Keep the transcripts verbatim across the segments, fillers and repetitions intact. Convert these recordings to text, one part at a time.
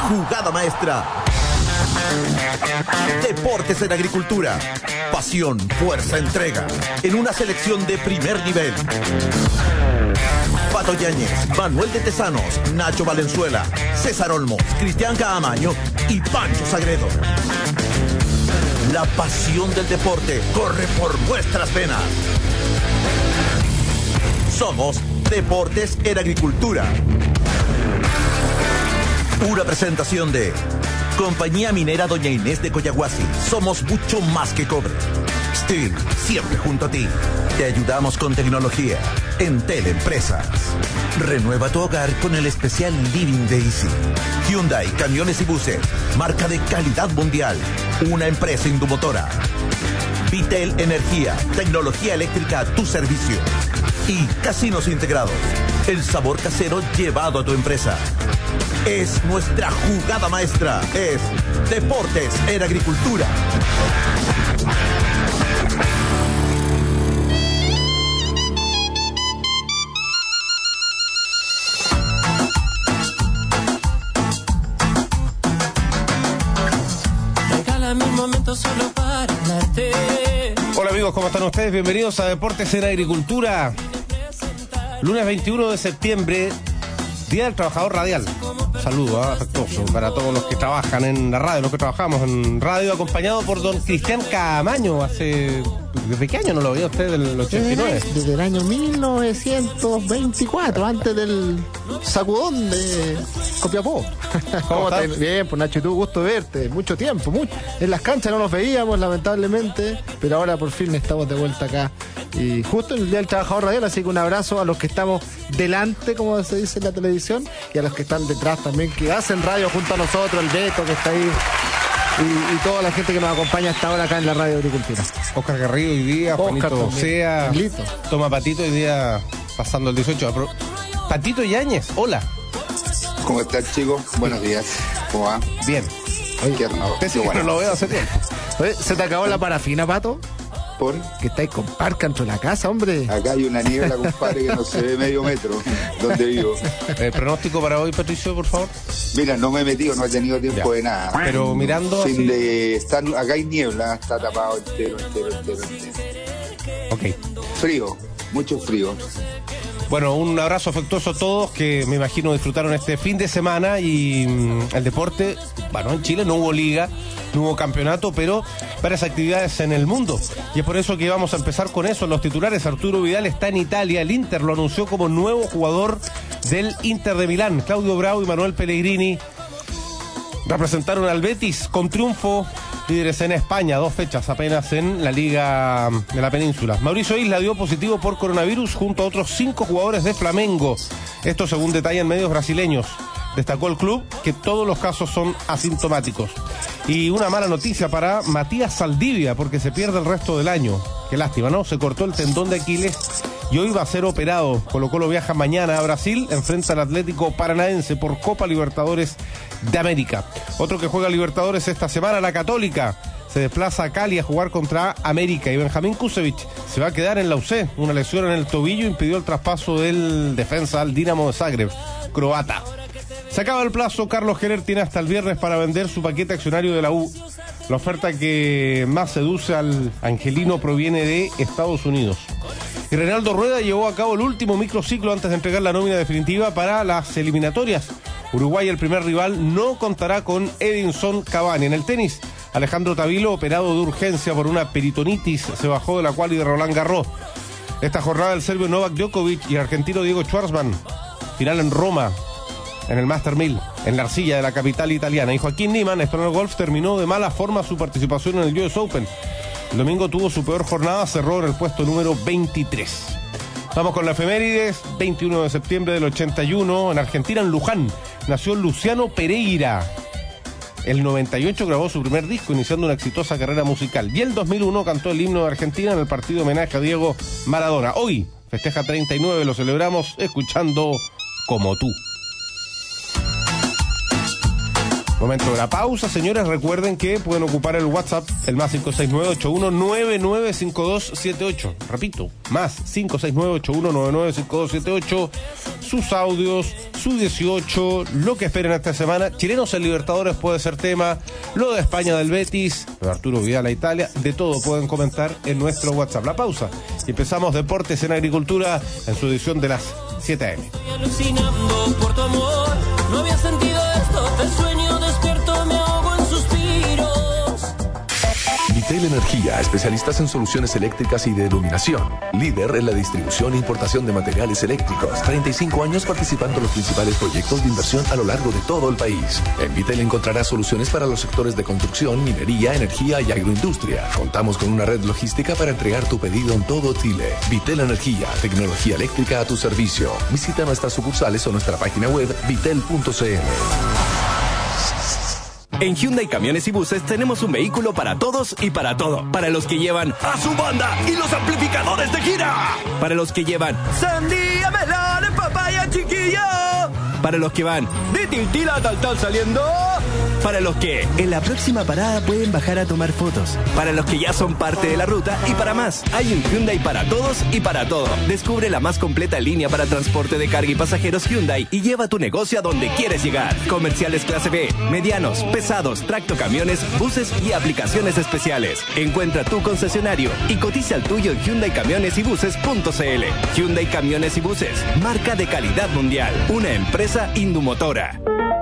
jugada maestra. Deportes en Agricultura. Pasión, fuerza, entrega. En una selección de primer nivel. Pato Yáñez, Manuel de Tesanos, Nacho Valenzuela, César Olmos, Cristian Caamaño y Pancho Sagredo. La pasión del deporte corre por nuestras venas. Somos Deportes en Agricultura. Una presentación de Compañía Minera Doña Inés de Coyahuasi. Somos mucho más que cobre. Steel, siempre junto a ti. Te ayudamos con tecnología. Entel Empresas. Renueva tu hogar con el especial Living de Easy. Hyundai Camiones y Buses. Marca de calidad mundial. Una empresa indumotora. Vitel Energía. Tecnología eléctrica a tu servicio. Y Casinos Integrados. El sabor casero llevado a tu empresa. Es nuestra jugada maestra. Es Deportes en Agricultura. Regálame un momento solo para hablarte. Hola amigos, ¿cómo están ustedes? Bienvenidos a Deportes en Agricultura. Lunes veintiuno de septiembre, Día del Trabajador Radial. Saludo ¿eh? afectuoso para todos los que trabajan en la radio, los que trabajamos en radio, acompañado por don Cristian Caamaño. Hace... ¿Desde qué año no lo veía usted? ¿Del ochenta y nueve? Desde el año mil novecientos veinticuatro, antes del sacudón de Copiapó. ¿Cómo estás? Bien, pues Nacho, tú, gusto verte. Mucho tiempo, mucho. En las canchas no nos veíamos, lamentablemente, pero ahora por fin estamos de vuelta acá. Y justo en el Día del Trabajador Radial, así que un abrazo a los que estamos delante, como se dice en la televisión, y a los que están detrás también, que hacen radio junto a nosotros, el Beto que está ahí, y, y toda la gente que nos acompaña hasta ahora acá en la Radio Agricultura. Oscar Garrido hoy día, Oscar Juanito Sea, Toma Patito hoy día pasando el dieciocho. Patito Yáñez, hola. ¿Cómo estás, chicos? Buenos días. ¿Cómo va? Bien. Oye, qué raro. Usted sí que no lo veo hace tiempo. Oye, ¿se te acabó la parafina, Pato? ¿Por? Que estáis con parca dentro de la casa, hombre. Acá hay una niebla, compadre, que no se ve medio metro donde vivo. ¿El pronóstico para hoy, Patricio, por favor? Mira, no me he metido, no he tenido tiempo ya. de nada. Pero mirando... Sin así... de estar, acá hay niebla, está tapado entero, entero, entero, entero. Ok. Frío, mucho frío. Bueno, un abrazo afectuoso a todos que me imagino disfrutaron este fin de semana y mmm, el deporte, bueno, en Chile no hubo liga, no hubo campeonato, pero varias actividades en el mundo. Y es por eso que vamos a empezar con eso. Los titulares: Arturo Vidal está en Italia, el Inter lo anunció como nuevo jugador del Inter de Milán. Claudio Bravo y Manuel Pellegrini representaron al Betis con triunfo, líderes en España, dos fechas apenas en la Liga de la Península. Mauricio Isla dio positivo por coronavirus junto a otros cinco jugadores de Flamengo. Esto según detallan medios brasileños. Destacó el club que todos los casos son asintomáticos. Y una mala noticia para Matías Saldivia, porque se pierde el resto del año. Qué lástima, ¿no? Se cortó el tendón de Aquiles y hoy va a ser operado. Colo Colo viaja mañana a Brasil, enfrenta al Atlético Paranaense por Copa Libertadores de América. Otro que juega Libertadores esta semana, la Católica. Se desplaza a Cali a jugar contra América y Benjamín Kusevich se va a quedar en la U C. Una lesión en el tobillo impidió el traspaso del defensa al Dinamo de Zagreb, croata. Se acaba el plazo, Carlos Heller tiene hasta el viernes para vender su paquete accionario de la U. La oferta que más seduce al angelino proviene de Estados Unidos. Y Reinaldo Rueda llevó a cabo el último microciclo antes de entregar la nómina definitiva para las eliminatorias. Uruguay, el primer rival, no contará con Edinson Cavani. En el tenis, Alejandro Tavilo, operado de urgencia por una peritonitis, se bajó de la quali de Roland Garros. Esta jornada, el serbio Novak Djokovic y el argentino Diego Schwartzman. Final en Roma, en el Master mil, en la arcilla de la capital italiana. Y Joaquín Niemann, esto en el golf, terminó de mala forma su participación en el U S Open. El domingo tuvo su peor jornada, cerró en el puesto número veintitrés. Vamos con la efemérides. veintiuno de septiembre del ochenta y uno, en Argentina, en Luján, nació Luciano Pereira. El noventa y ocho grabó su primer disco, iniciando una exitosa carrera musical. Y el dos mil uno cantó el himno de Argentina en el partido homenaje a Diego Maradona. Hoy festeja treinta y nueve, lo celebramos escuchando Como Tú. Momento de la pausa, señores. Recuerden que pueden ocupar el WhatsApp, el más cinco seis nueve, ocho uno nueve nueve cinco dos siete ocho. Repito, más cinco seis nueve, ocho uno nueve nueve cinco dos siete ocho. Sus audios, su dieciocho, lo que esperen esta semana. Chilenos en Libertadores puede ser tema, lo de España del Betis, lo de Arturo Vidal a Italia, de todo pueden comentar en nuestro WhatsApp. La pausa. Y empezamos Deportes en Agricultura en su edición de las siete a eme. Estoy alucinando por tu amor. No había sentido esto. Te sueño despierto, me ahogo en suspiros. Vitel Energía, especialistas en soluciones eléctricas y de iluminación. Líder en la distribución e importación de materiales eléctricos. treinta y cinco años participando en los principales proyectos de inversión a lo largo de todo el país. En Vitel encontrarás soluciones para los sectores de construcción, minería, energía y agroindustria. Contamos con una red logística para entregar tu pedido en todo Chile. Vitel Energía, tecnología eléctrica a tu servicio. Visita nuestras sucursales o nuestra página web vitel punto c l. En Hyundai Camiones y Buses tenemos un vehículo para todos y para todo. Para los que llevan a su banda y los amplificadores de gira. Para los que llevan sandía, melón, papaya, chiquillo. Para los que van de Tiltila a Taltal saliendo. Para los que en la próxima parada pueden bajar a tomar fotos. Para los que ya son parte de la ruta y para más. Hay un Hyundai para todos y para todo. Descubre la más completa línea para transporte de carga y pasajeros Hyundai y lleva tu negocio a donde quieres llegar. Comerciales clase B, medianos, pesados, tractocamiones, buses y aplicaciones especiales. Encuentra tu concesionario y cotiza el tuyo en hyundai camiones y buses punto c l. Hyundai Camiones y Buses, marca de calidad mundial. Una empresa Indumotora.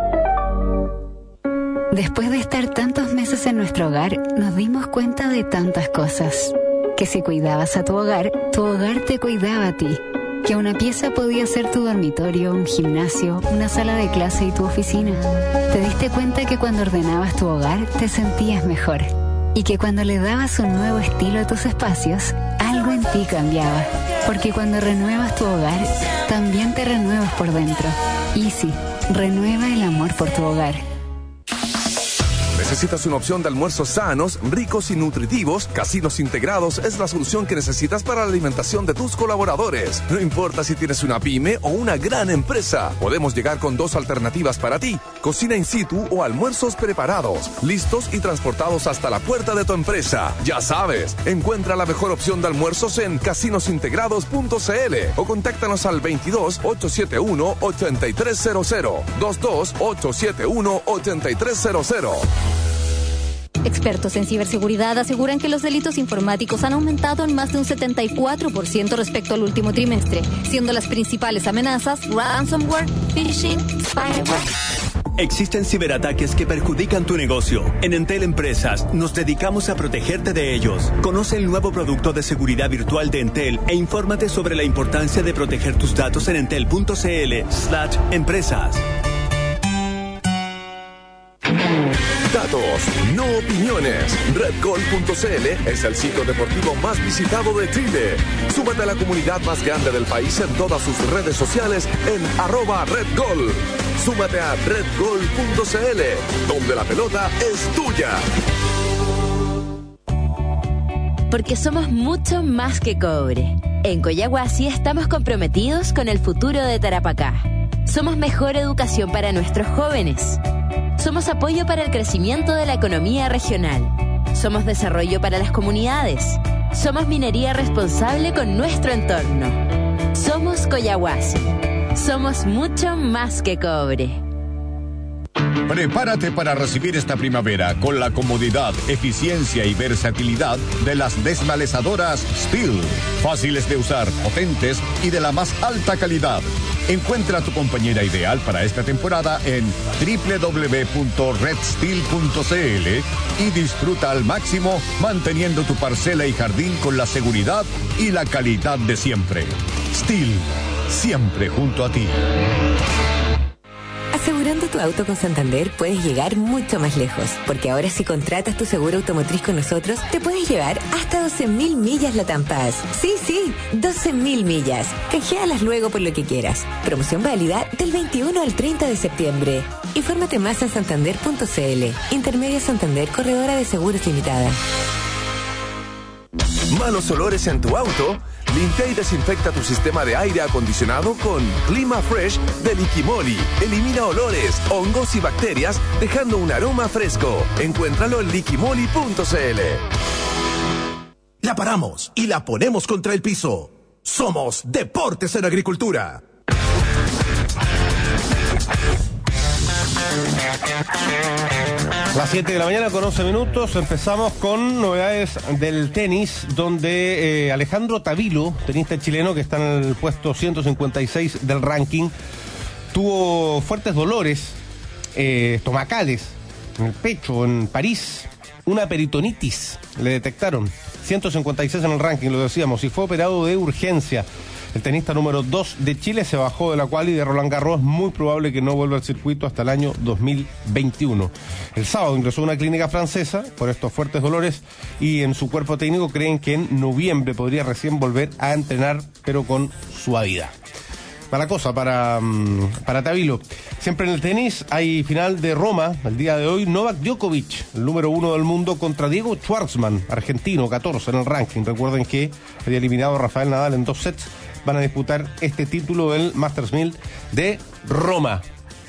Después de estar tantos meses en nuestro hogar, nos dimos cuenta de tantas cosas. Que si cuidabas a tu hogar, tu hogar te cuidaba a ti. Que una pieza podía ser tu dormitorio, un gimnasio, una sala de clase y tu oficina. Te diste cuenta que cuando ordenabas tu hogar, te sentías mejor. Y que cuando le dabas un nuevo estilo a tus espacios, algo en ti cambiaba. Porque cuando renuevas tu hogar, también te renuevas por dentro. Easy, renueva el amor por tu hogar. ¿Necesitas una opción de almuerzos sanos, ricos y nutritivos? Casinos Integrados es la solución que necesitas para la alimentación de tus colaboradores. No importa si tienes una pyme o una gran empresa, podemos llegar con dos alternativas para ti: cocina in situ o almuerzos preparados, listos y transportados hasta la puerta de tu empresa. Ya sabes, encuentra la mejor opción de almuerzos en casinos integrados punto c l o contáctanos al veintidós, ochocientos setenta y uno, ochenta y tres cero cero, veintidós, ochocientos setenta y uno, ochenta y tres cero cero. Expertos en ciberseguridad aseguran que los delitos informáticos han aumentado en más de un setenta y cuatro por ciento respecto al último trimestre, siendo las principales amenazas ransomware, phishing, spyware. Existen ciberataques que perjudican tu negocio. En Entel Empresas nos dedicamos a protegerte de ellos. Conoce el nuevo producto de seguridad virtual de Entel e infórmate sobre la importancia de proteger tus datos en entel punto c l slash empresas. Datos, no opiniones. red gol punto c l es el sitio deportivo más visitado de Chile. Súmate a la comunidad más grande del país en todas sus redes sociales en arroba redgol. Súmate a red gol punto c l, donde la pelota es tuya. Porque somos mucho más que cobre. En Collahuasi estamos comprometidos con el futuro de Tarapacá. Somos mejor educación para nuestros jóvenes. Somos apoyo para el crecimiento de la economía regional. Somos desarrollo para las comunidades. Somos minería responsable con nuestro entorno. Somos Collahuasi. Somos mucho más que cobre. Prepárate para recibir esta primavera con la comodidad, eficiencia y versatilidad de las desmalezadoras Stihl. Fáciles de usar, potentes y de la más alta calidad. Encuentra a tu compañera ideal para esta temporada en doble u doble u doble u punto red stihl punto c l y disfruta al máximo manteniendo tu parcela y jardín con la seguridad y la calidad de siempre. Stihl, siempre junto a ti. Asegurando tu auto con Santander puedes llegar mucho más lejos, porque ahora si contratas tu seguro automotriz con nosotros, te puedes llevar hasta doce mil millas Latam Pass. Sí, sí, doce mil millas. Canjealas luego por lo que quieras. Promoción válida del veintiuno al treinta de septiembre. Infórmate más en santander punto c l. Intermedia Santander, corredora de seguros limitada. ¿Malos olores en tu auto? Limpia y desinfecta tu sistema de aire acondicionado con Clima Fresh de Liquimoli. Elimina olores, hongos y bacterias, dejando un aroma fresco. Encuéntralo en liquimoli punto c l. La paramos y la ponemos contra el piso. Somos Deportes en Agricultura. Las siete de la mañana con once minutos, empezamos con novedades del tenis, donde eh, Alejandro Tavilo, tenista chileno que está en el puesto ciento cincuenta y seis del ranking, tuvo fuertes dolores eh, estomacales en el pecho, en París, una peritonitis, le detectaron, ciento cincuenta y seis en el ranking, lo decíamos, y fue operado de urgencia. El tenista número dos de Chile se bajó de la quali de Roland Garros, muy probable que no vuelva al circuito hasta el año dos mil veintiuno. El sábado ingresó a una clínica francesa por estos fuertes dolores y en su cuerpo técnico creen que en noviembre podría recién volver a entrenar, pero con suavidad. Mala cosa para, para Tavilo. Siempre en el tenis hay final de Roma, el día de hoy, Novak Djokovic, el número uno del mundo, contra Diego Schwartzman, argentino, catorce en el ranking. Recuerden que había eliminado a Rafael Nadal en dos sets. Van a disputar este título del Masters mil de Roma.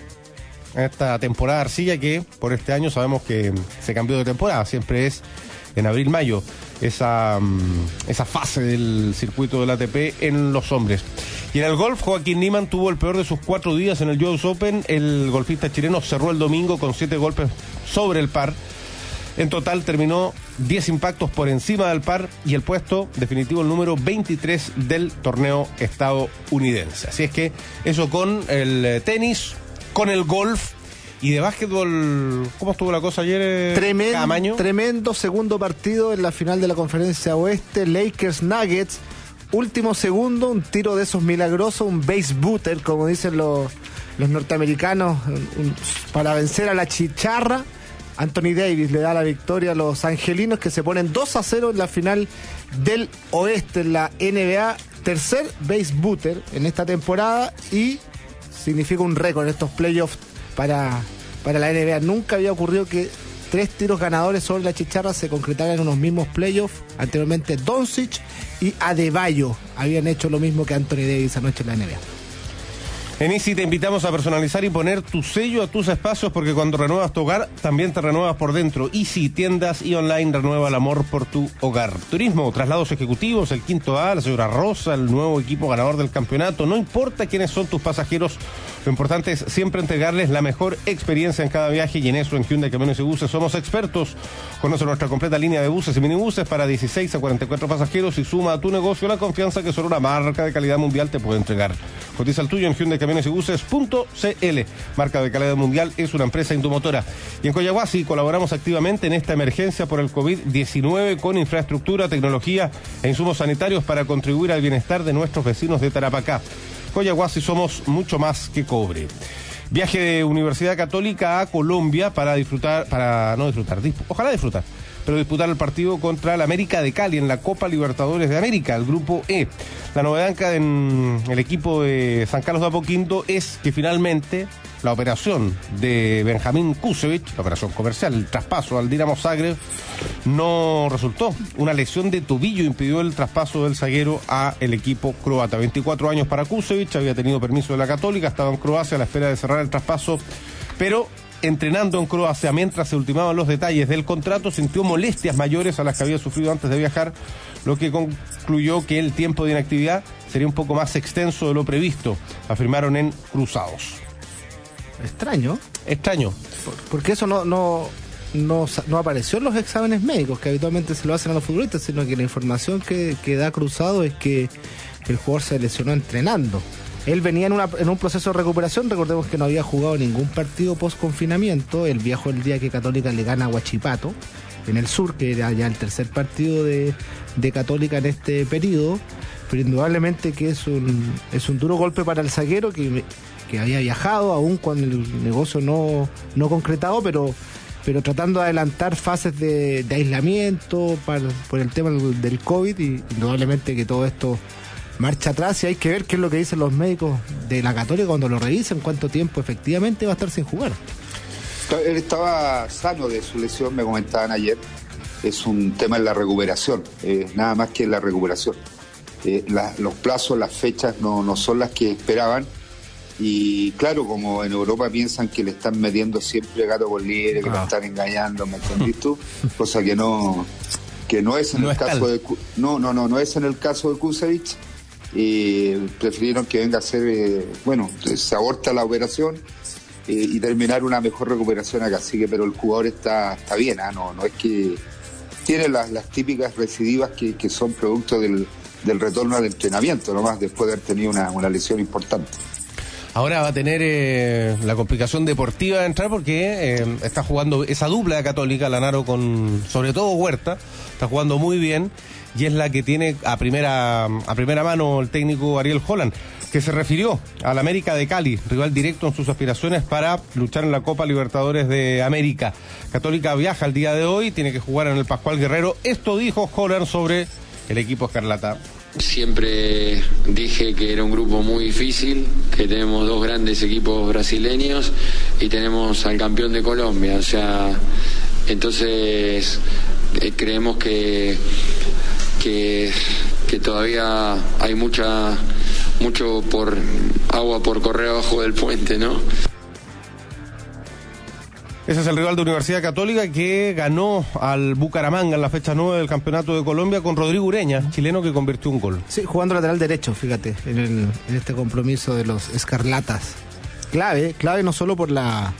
Esta temporada arcilla que por este año sabemos que se cambió de temporada, siempre es en abril-mayo esa, esa fase del circuito del A T P en los hombres. Y en el golf, Joaquín Niemann tuvo el peor de sus cuatro días en el U S Open. El golfista chileno cerró el domingo con siete golpes sobre el par. En total terminó diez impactos por encima del par y el puesto definitivo el número veintitrés del torneo estadounidense. Así es que eso con el tenis, con el golf y de básquetbol. ¿Cómo estuvo la cosa ayer? Tremendo, Camaño? tremendo segundo partido en la final de la Conferencia Oeste, Lakers Nuggets. Último segundo, un tiro de esos milagrosos, un base booter, como dicen los, los norteamericanos, un, para vencer a la chicharra. Anthony Davis le da la victoria a los angelinos, que se ponen dos a cero en la final del oeste en la N B A. Tercer base booter en esta temporada y significa un récord en estos playoffs para, para la N B A. Nunca había ocurrido que tres tiros ganadores sobre la chicharra se concretaran en unos mismos playoffs. Anteriormente Doncic y Adebayo habían hecho lo mismo que Anthony Davis anoche en la N B A. En Easy te invitamos a personalizar y poner tu sello a tus espacios, porque cuando renuevas tu hogar, también te renuevas por dentro. Easy, tiendas y online, renueva el amor por tu hogar. Turismo, traslados ejecutivos, el Quinto A, la señora Rosa, el nuevo equipo ganador del campeonato. No importa quiénes son tus pasajeros, lo importante es siempre entregarles la mejor experiencia en cada viaje, y en eso en Hyundai Camiones y Buses somos expertos. Conoce nuestra completa línea de buses y minibuses para dieciséis a cuarenta y cuatro pasajeros y suma a tu negocio la confianza que solo una marca de calidad mundial te puede entregar. Cotiza el tuyo en Hyundai Camiones y Buses punto c l. Marca de calidad mundial, es una empresa Indumotora. Y en Coyahuasi colaboramos activamente en esta emergencia por el COVID diecinueve con infraestructura, tecnología e insumos sanitarios para contribuir al bienestar de nuestros vecinos de Tarapacá. Coyahuasi somos mucho más que cobre. Viaje de Universidad Católica a Colombia para disfrutar, para no disfrutar, disp- ojalá disfrutar, pero disputar el partido contra el América de Cali en la Copa Libertadores de América, el Grupo E. La novedad en el equipo de San Carlos de Apoquindo es que finalmente la operación de Benjamín Kusevich, la operación comercial, el traspaso al Dinamo Zagreb, no resultó. Una lesión de tobillo impidió el traspaso del zaguero a el equipo croata. veinticuatro años para Kusevich, había tenido permiso de la Católica, estaba en Croacia a la espera de cerrar el traspaso, pero entrenando en Croacia mientras se ultimaban los detalles del contrato, sintió molestias mayores a las que había sufrido antes de viajar, lo que concluyó que el tiempo de inactividad sería un poco más extenso de lo previsto, afirmaron en Cruzados. Extraño. Extraño. Porque eso no, no, no, no apareció en los exámenes médicos que habitualmente se lo hacen a los futbolistas, sino que la información que, que da Cruzado es que el jugador se lesionó entrenando. Él venía en, una, en un proceso de recuperación. Recordemos que no había jugado ningún partido post-confinamiento. Él viajó el día que Católica le gana a Huachipato, en el sur, que era ya el tercer partido de, de Católica en este periodo. Pero indudablemente que es un, es un duro golpe para el zaguero que, que había viajado, aún con el negocio no, no concretado, pero, pero tratando de adelantar fases de, de aislamiento para, por el tema del, del COVID, y indudablemente que todo esto marcha atrás, y hay que ver qué es lo que dicen los médicos de la Católica cuando lo revisen, cuánto tiempo efectivamente va a estar sin jugar. Él estaba sano de su lesión, me comentaban ayer, es un tema en la recuperación, eh, nada más que en la recuperación. Eh, la, los plazos, las fechas no, no son las que esperaban. Y claro, como en Europa piensan que le están metiendo siempre gato por liebre, que ah. lo están engañando, ¿me entendiste tú? Cosa que no que no es en no el es caso tal. de no no no no es en el caso de Kusevich. Eh, prefirieron que venga a ser eh, bueno, se aborta la operación eh, y terminar una mejor recuperación acá. Así que, pero el jugador está está bien, ¿eh? no no es que tiene las, las típicas recidivas que, que son producto del, del retorno al entrenamiento, nomás después de haber tenido una, una lesión importante. Ahora va a tener eh, la complicación deportiva de entrar porque eh, está jugando esa dupla de Católica, Lanaro con sobre todo Huerta, está jugando muy bien y es la que tiene a primera a primera mano el técnico Ariel Holland, que se refirió al América de Cali, rival directo en sus aspiraciones para luchar en la Copa Libertadores de América. Católica viaja el día de hoy, tiene que jugar en el Pascual Guerrero. Esto dijo Holland sobre el equipo escarlata. Siempre dije que era un grupo muy difícil, que tenemos dos grandes equipos brasileños y tenemos al campeón de Colombia, o sea, entonces eh, creemos que, que que todavía hay mucha mucho por agua por correr abajo del puente, ¿no? Ese es el rival de Universidad Católica que ganó al Bucaramanga en la fecha nueve del Campeonato de Colombia con Rodrigo Ureña, chileno, que convirtió un gol. Sí, jugando lateral derecho, fíjate, en, el, en este compromiso de los Escarlatas. Clave, clave no solo por la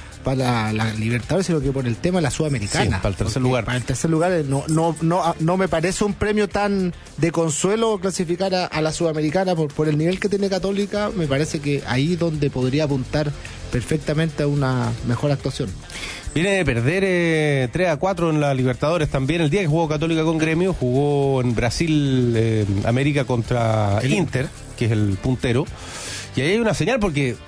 para la Libertadores, sino que por el tema de la Sudamericana. Sí, para el tercer lugar. Para el tercer lugar no, no, no, no me parece un premio tan de consuelo clasificar a, a la Sudamericana por, por el nivel que tiene Católica. Me parece que ahí donde podría apuntar perfectamente a una mejor actuación. Viene de perder eh, tres a cuatro en la Libertadores también. El día que jugó Católica con Gremio, jugó en Brasil, eh, América contra el Inter, que es el puntero. Y ahí hay una señal porque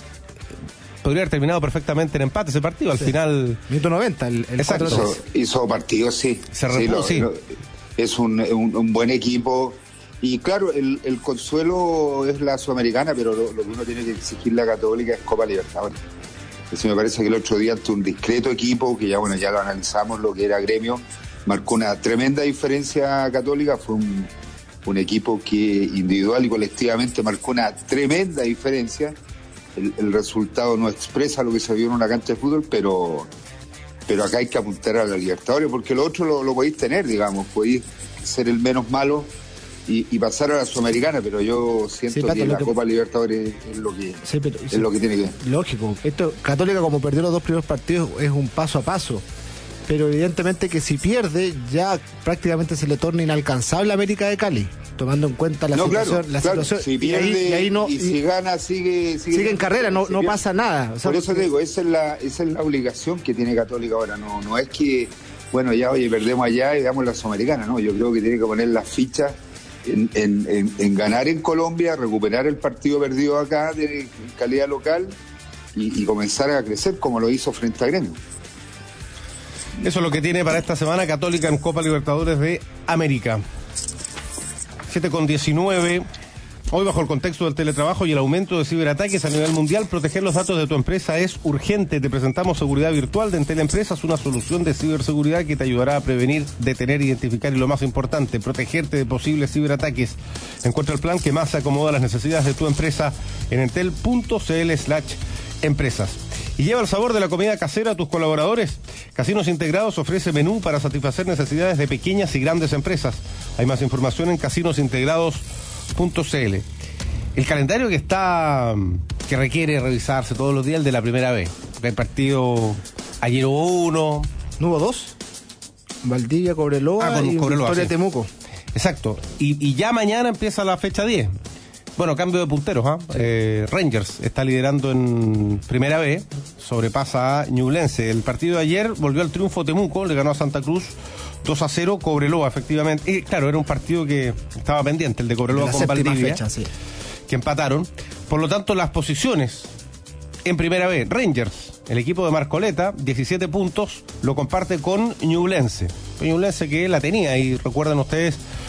podría haber terminado perfectamente en empate ese partido. Al sí. final... Minuto noventa. El, el Exacto. Hizo, hizo partido, sí. Se repuso, sí. Lo, sí. Lo, es un, un, un buen equipo. Y claro, el, el consuelo es la Sudamericana, pero lo, lo que uno tiene que exigirle a Católica es Copa Libertadores. Eso me parece que el otro día ante un discreto equipo, que ya bueno ya lo analizamos, lo que era Gremio, marcó una tremenda diferencia a Católica. Fue un, un equipo que individual y colectivamente marcó una tremenda diferencia. El, el resultado no expresa lo que se vio en una cancha de fútbol, pero pero acá hay que apuntar a la Libertadores, porque lo otro lo, lo podéis tener, digamos, podéis ser el menos malo y, y pasar a la Sudamericana, pero yo siento sí, Pato, que la que... Copa Libertadores es lo que sí, pero, es sí, lo que tiene que... Lógico, esto Católica, como perdió los dos primeros partidos, es un paso a paso, pero evidentemente que si pierde ya prácticamente se le torna inalcanzable a América de Cali, tomando en cuenta la no, situación, claro, la claro. situación. Si pierde y, ahí, y, ahí no, y si y, gana sigue sigue, sigue en carrera, no, no pasa nada. O sea, por eso te digo, esa es la esa es la obligación que tiene Católica ahora. No no es que bueno ya oye perdemos allá y damos la Sudamericana, no. Yo creo que tiene que poner las fichas en, en, en, en ganar en Colombia, recuperar el partido perdido acá de en calidad local y, y comenzar a crecer como lo hizo frente a Gremio. Eso es lo que tiene para esta semana Católica en Copa Libertadores de América. siete con diecinueve. Hoy, bajo el contexto del teletrabajo y el aumento de ciberataques a nivel mundial, proteger los datos de tu empresa es urgente. Te presentamos Seguridad Virtual de Entel Empresas, una solución de ciberseguridad que te ayudará a prevenir, detener, identificar y, lo más importante, protegerte de posibles ciberataques. Encuentra el plan que más se acomoda a las necesidades de tu empresa en entel.cl slash empresas. Y lleva el sabor de la comida casera a tus colaboradores. Casinos Integrados ofrece menú para satisfacer necesidades de pequeñas y grandes empresas. Hay más información en casinos integrados punto c l. El calendario que está que requiere revisarse todos los días, el de la primera vez. Porque hay partido, ayer hubo uno. ¿No hubo dos? Valdivia, Cobreloa ah, y Cobreloa, Victoria sí. Temuco. Exacto. Y, y ya mañana empieza la fecha diez. Bueno, cambio de punteros, ¿ah? ¿eh? Eh, Rangers está liderando en primera B, sobrepasa a Ñublense. El partido de ayer volvió al triunfo Temuco, le ganó a Santa Cruz dos a cero, Cobreloa, efectivamente. Y claro, era un partido que estaba pendiente, el de Cobreloa de con Valdivia, fecha, sí. que empataron. Por lo tanto, las posiciones en primera B, Rangers, el equipo de Marcoleta, diecisiete puntos, lo comparte con Ñublense. Ñublense que la tenía, y recuerdan ustedes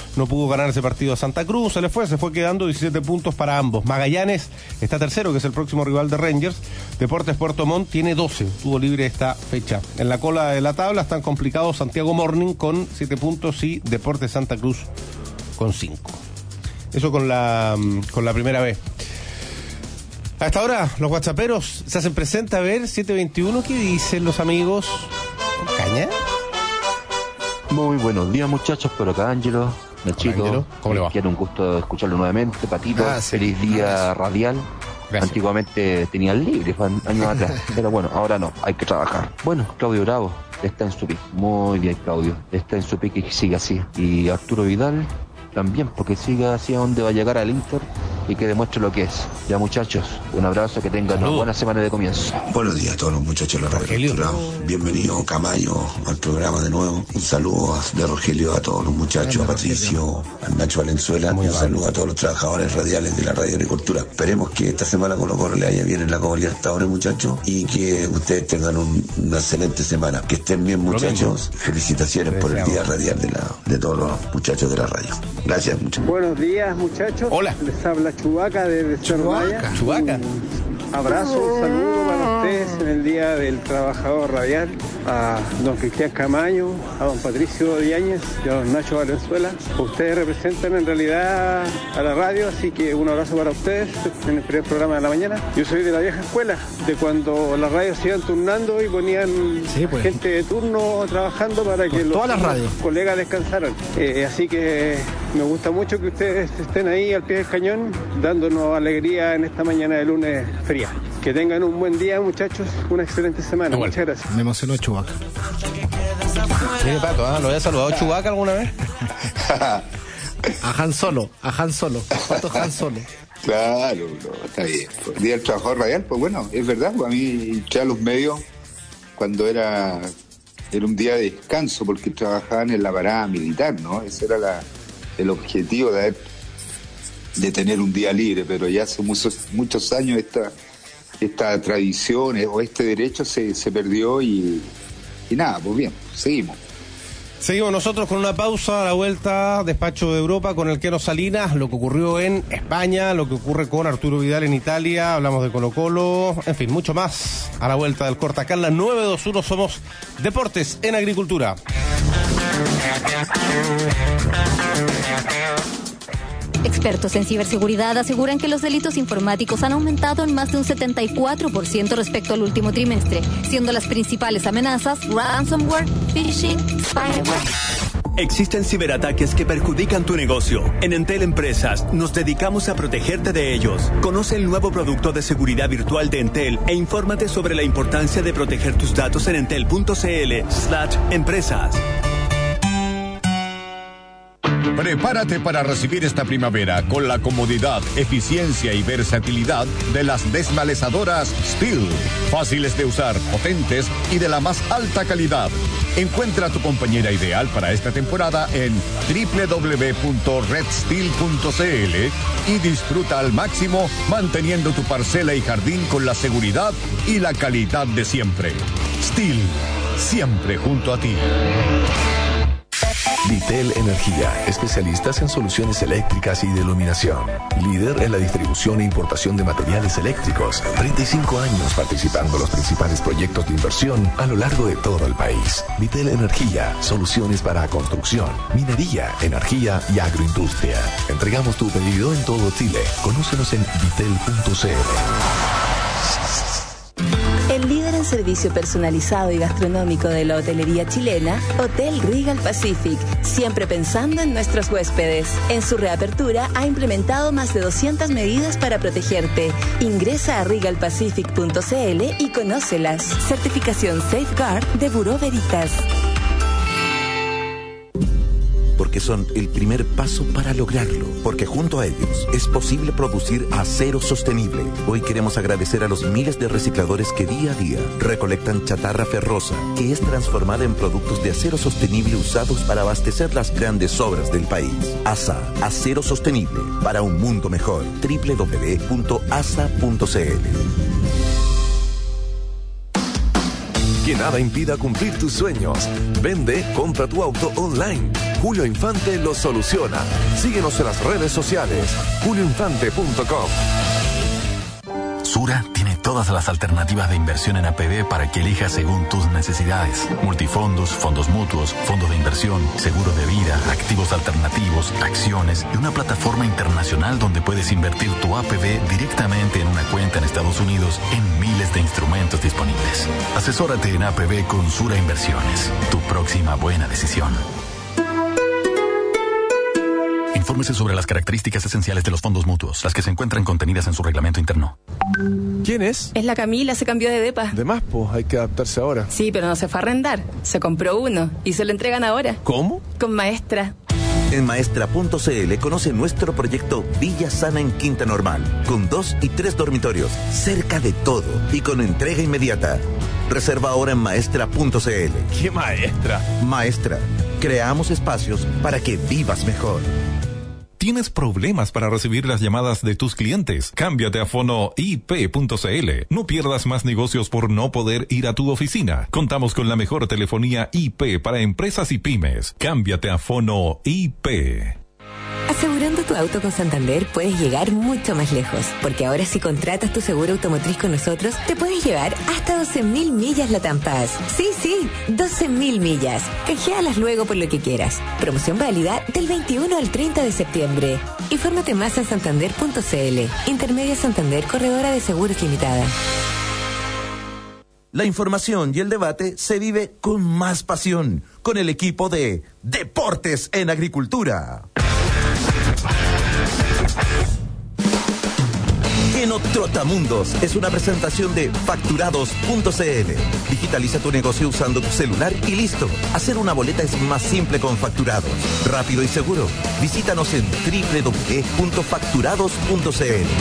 no pudo ganar ese partido a Santa Cruz, se le fue, se fue quedando diecisiete puntos para ambos. Magallanes está tercero, que es el próximo rival de Rangers. Deportes Puerto Montt tiene doce, tuvo libre esta fecha. En la cola de la tabla están complicados Santiago Morning con siete puntos y Deportes Santa Cruz con cinco. Eso con la, con la primera vez. A esta hora, los guachaperos se hacen presente a ver siete veintiuno. ¿Qué dicen los amigos? ¿Caña? Muy buenos días, muchachos. Por acá, Ángelo, Nachito. ¿Cómo le va? Quiero un gusto de escucharlo nuevamente. Patito, Ah, sí. feliz día Ah, radial. Gracias. Antiguamente tenía el libre, fue años atrás. Pero bueno, ahora no, hay que trabajar. Bueno, Claudio Bravo está en su pick. Muy bien, Claudio. Está en su pick y sigue así. Y Arturo Vidal también, porque siga así a donde va a llegar al Inter y que demuestre lo que es. Ya, muchachos, un abrazo, que tengan una buena semana de comienzo. Buenos días a todos los muchachos de la Radio Cultura. Bienvenido, Camayo, al programa de nuevo. Un saludo de Rogelio a todos los muchachos, a Patricio, a Nacho Valenzuela, y un saludo a todos los trabajadores radiales de la Radio Agricultura. Esperemos que esta semana con los Colo le haya bien en la Copa Libertadores, muchachos, y que ustedes tengan un, una excelente semana. Que estén bien, muchachos. Felicitaciones por el día radial de, la, de todos los muchachos de la radio. Gracias, muchachos. Buenos días, muchachos. Hola. Les habla Chubaca de Cermaya. Chubaca. Un abrazo, un saludo para ustedes en el Día del Trabajador Radial, a don Cristian Camaño, a don Patricio Diáñez y a don Nacho Valenzuela. Ustedes representan en realidad a la radio, así que un abrazo para ustedes en el primer programa de la mañana. Yo soy de la vieja escuela, de cuando las radios se iban turnando y ponían Sí, pues. gente de turno trabajando para que los, todas las radios. los colegas descansaran. Eh, así que me gusta mucho que ustedes estén ahí al pie del cañón, dándonos alegría en esta mañana de lunes fría. Que tengan un buen día, muchachos, una excelente semana. Igual. Muchas gracias. Me emocionó Chubaca. Mire, Pato, ¿ah? ¿Lo había saludado Chubaca alguna vez? A Han Solo, a Han Solo. Pato Han Solo. Claro, no, está bien. El Día del Trabajador Radial, pues bueno, es verdad, pues a mí entré a los medios cuando era, era un día de descanso, porque trabajaban en la parada militar, ¿no? Ese era la, el objetivo de, haber, de tener un día libre, pero ya hace muchos, muchos años esta, esta tradición o este derecho se, se perdió y, y nada, pues bien, seguimos. Seguimos nosotros con una pausa a la vuelta, despacho de Europa con el Queno Salinas, lo que ocurrió en España, lo que ocurre con Arturo Vidal en Italia, hablamos de Colo Colo, en fin, mucho más a la vuelta del Corta Acá en la nueve dos uno. Somos Deportes en Agricultura. Expertos en ciberseguridad aseguran que los delitos informáticos han aumentado en más de un setenta y cuatro por ciento respecto al último trimestre, siendo las principales amenazas ransomware, phishing, spyware. Existen ciberataques que perjudican tu negocio. En Entel Empresas nos dedicamos a protegerte de ellos. Conoce el nuevo producto de seguridad virtual de Entel e infórmate sobre la importancia de proteger tus datos en entel.cl slash empresas. Prepárate para recibir esta primavera con la comodidad, eficiencia y versatilidad de las desmalezadoras Stihl. Fáciles de usar, potentes y de la más alta calidad. Encuentra a tu compañera ideal para esta temporada en doble u doble u doble u punto red stihl punto c l y disfruta al máximo manteniendo tu parcela y jardín con la seguridad y la calidad de siempre. Stihl, siempre junto a ti. Vitel Energía, especialistas en soluciones eléctricas y de iluminación. Líder en la distribución e importación de materiales eléctricos. treinta y cinco años participando en los principales proyectos de inversión a lo largo de todo el país. Vitel Energía, soluciones para construcción, minería, energía y agroindustria. Entregamos tu pedido en todo Chile. Conócenos en vitel punto c l. El líder en servicio personalizado y gastronómico de la hotelería chilena, Hotel Regal Pacific, siempre pensando en nuestros huéspedes. En su reapertura ha implementado más de doscientas medidas para protegerte. Ingresa a regal pacific punto c l y conócelas. Certificación Safeguard de Bureau Veritas. Porque son el primer paso para lograrlo. Porque junto a ellos es posible producir acero sostenible. Hoy queremos agradecer a los miles de recicladores que día a día recolectan chatarra ferrosa, que es transformada en productos de acero sostenible usados para abastecer las grandes obras del país. A S A, acero sostenible para un mundo mejor. doble u doble u doble u punto a s a punto c l. Que nada impida cumplir tus sueños. Vende, compra tu auto online. Julio Infante lo soluciona. Síguenos en las redes sociales. julio infante punto com. Sura tiene todas las alternativas de inversión en A P B para que elijas según tus necesidades. Multifondos, fondos mutuos, fondos de inversión, seguros de vida, activos alternativos, acciones y una plataforma internacional donde puedes invertir tu A P B directamente en una cuenta en Estados Unidos en miles de instrumentos disponibles. Asesórate en A P B con Sura Inversiones. Tu próxima buena decisión. Infórmese sobre las características esenciales de los fondos mutuos, las que se encuentran contenidas en su reglamento interno. ¿Quién es? Es la Camila, se cambió de depa. De más, pues, hay que adaptarse ahora. Sí, pero no se fue a arrendar. Se compró uno y se lo entregan ahora. ¿Cómo? Con Maestra. En maestra punto c l conoce nuestro proyecto Villa Sana en Quinta Normal, con dos y tres dormitorios, cerca de todo y con entrega inmediata. Reserva ahora en maestra punto c l. ¿Qué maestra? Maestra, creamos espacios para que vivas mejor. ¿Tienes problemas para recibir las llamadas de tus clientes? Cámbiate a fono i p punto c l. No pierdas más negocios por no poder ir a tu oficina. Contamos con la mejor telefonía I P para empresas y pymes. Cámbiate a fono I P. Asegurando tu auto con Santander puedes llegar mucho más lejos, porque ahora si contratas tu seguro automotriz con nosotros, te puedes llevar hasta doce mil millas LATAM Pass. Sí, sí, doce mil millas. Canjealas luego por lo que quieras. Promoción válida del veintiuno al treinta de septiembre. Infórmate más en santander punto c l. Intermedia Santander, corredora de seguros limitada. La información y el debate se vive con más pasión con el equipo de Deportes en Agricultura. Keno Trotamundos es una presentación de facturados punto c l. Digitaliza tu negocio usando tu celular y listo. Hacer una boleta es más simple con Facturados. Rápido y seguro. Visítanos en doble u doble u doble u punto facturados punto c l.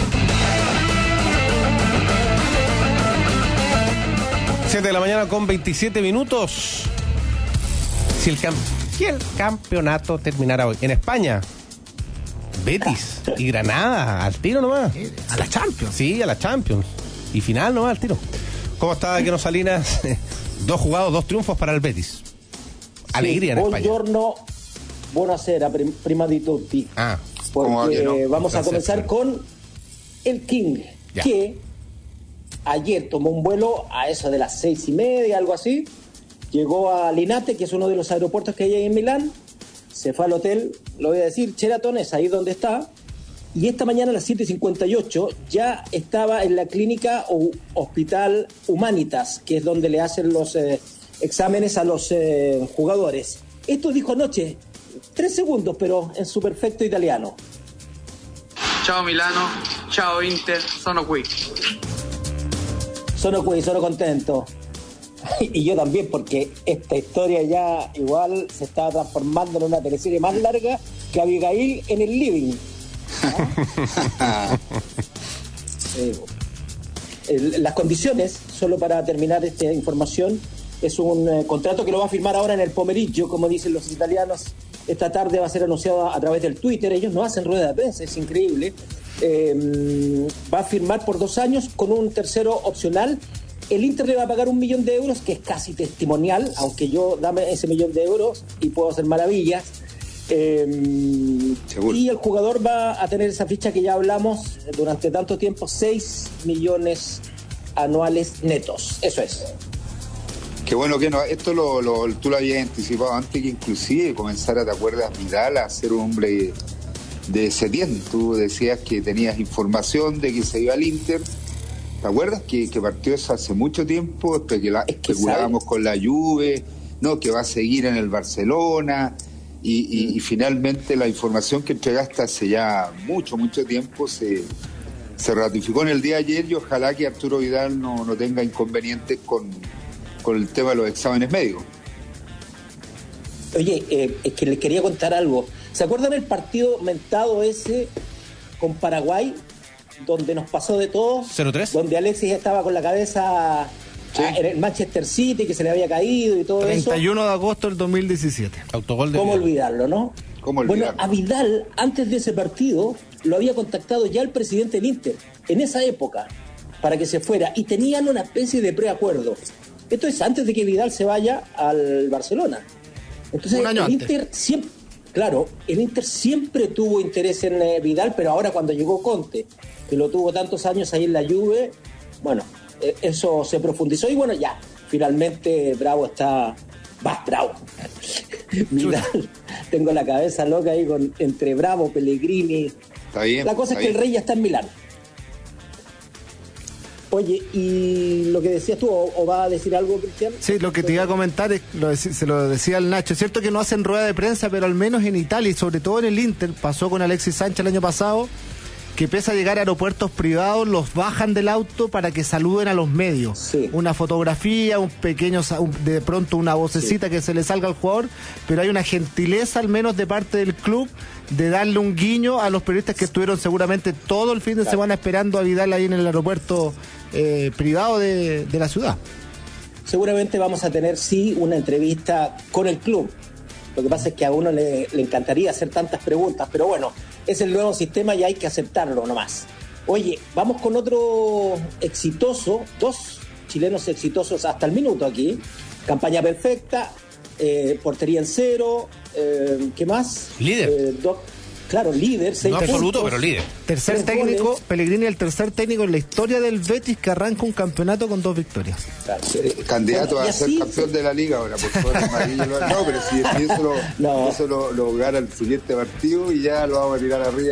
siete de la mañana con veintisiete minutos. Si el, cam- si el campeonato terminara hoy en España, Betis y Granada, al tiro nomás. A la Champions. Sí, a la Champions. Y final nomás, al tiro. ¿Cómo está Keno Salinas? Dos jugados, dos triunfos para el Betis. Alegría sí, en España. Buongiorno, buonasera, prima di tutti. Ah, porque no? vamos a comenzar con el King, ya. Que ayer tomó un vuelo a eso de las seis y media, algo así. Llegó a Linate, que es uno de los aeropuertos que hay ahí en Milán. Se fue al hotel, lo voy a decir, Sheraton, es ahí donde está. Y esta mañana a las siete y cincuenta y ocho ya estaba en la clínica o hospital Humanitas, que es donde le hacen los eh, exámenes a los eh, jugadores. Esto dijo anoche, tres segundos, pero en su perfecto italiano. Ciao Milano, ciao Inter, sono qui. Sono qui, sono contento. Y yo también, porque esta historia ya igual se está transformando en una teleserie más larga que Abigail en el living. ¿Ah? eh, el, las condiciones, solo para terminar esta información, es un eh, contrato que lo va a firmar ahora en el pomeriggio, como dicen los italianos. Esta tarde va a ser anunciado a través del Twitter. Ellos no hacen rueda de prensa, es increíble. Eh, va a firmar por dos años con un tercero opcional. El Inter le va a pagar un millón de euros, que es casi testimonial, aunque yo dame ese millón de euros y puedo hacer maravillas. Eh, y el jugador va a tener esa ficha que ya hablamos durante tanto tiempo, seis millones anuales netos. Eso es. Qué bueno que no, esto lo, lo, tú lo habías anticipado antes que inclusive comenzara, ¿te acuerdas, Vidal, a ser un hombre de Setién? Tú decías que tenías información de que se iba al Inter. ¿Te acuerdas que, que partió eso hace mucho tiempo? Especula, es que especulábamos sabe. Con la Juve, no, que va a seguir en el Barcelona, y, y, mm. y finalmente la información que entregaste hace ya mucho, mucho tiempo se, se ratificó en el día de ayer, y ojalá que Arturo Vidal no, no tenga inconvenientes con, con el tema de los exámenes médicos. Oye, eh, es que les quería contar algo. ¿Se acuerdan el partido mentado ese con Paraguay? Donde nos pasó de todo, cero tres donde Alexis estaba con la cabeza sí. en el Manchester City, que se le había caído y todo treinta y uno eso. treinta y uno de agosto del dos mil diecisiete. Autogol de ¿Cómo Vidal. olvidarlo, no? ¿Cómo olvidarlo? Bueno, a Vidal, antes de ese partido, lo había contactado ya el presidente del Inter, en esa época, para que se fuera, y tenían una especie de preacuerdo. Esto es antes de que Vidal se vaya al Barcelona. Entonces, Un año el antes. Inter siempre, claro, el Inter siempre tuvo interés en eh, Vidal, pero ahora cuando llegó Conte, que lo tuvo tantos años ahí en la Juve, bueno, eh, eso se profundizó y bueno, ya, finalmente Bravo está... Va, Bravo. Vidal, tengo la cabeza loca ahí con entre Bravo, Pellegrini. Está bien. La cosa es que bien. el Rey ya está en Milán. Oye, y lo que decías tú, ¿o, o va a decir algo, Cristian? Sí, lo que te iba a comentar, es, lo, se lo decía el Nacho, es cierto que no hacen rueda de prensa, pero al menos en Italia y sobre todo en el Inter, pasó con Alexis Sánchez el año pasado, que pese a llegar a aeropuertos privados, los bajan del auto para que saluden a los medios. Sí. Una fotografía, un pequeño, un, de pronto una vocecita sí. que se le salga al jugador, pero hay una gentileza al menos de parte del club de darle un guiño a los periodistas que estuvieron seguramente todo el fin de claro. semana esperando a Vidal ahí en el aeropuerto eh, privado de, de la ciudad. Seguramente vamos a tener sí una entrevista con el club. Lo que pasa es que a uno le, le encantaría hacer tantas preguntas, pero bueno, es el nuevo sistema y hay que aceptarlo nomás. Oye, vamos con otro exitoso, dos chilenos exitosos hasta el minuto aquí. Campaña perfecta, eh, portería en cero, eh, ¿qué más? Líder. Eh, do, claro, líder. Seis no absoluto, puntos, pero líder. Tercer técnico, goles. Pellegrini, el tercer técnico en la historia del Betis que arranca un campeonato con dos victorias. Claro. Eh, candidato bueno, a ser así, campeón sí. de la liga ahora, por favor, amarillo. No, pero si, si eso, lo, no. eso lo, lo gana el siguiente partido y ya lo vamos a tirar arriba.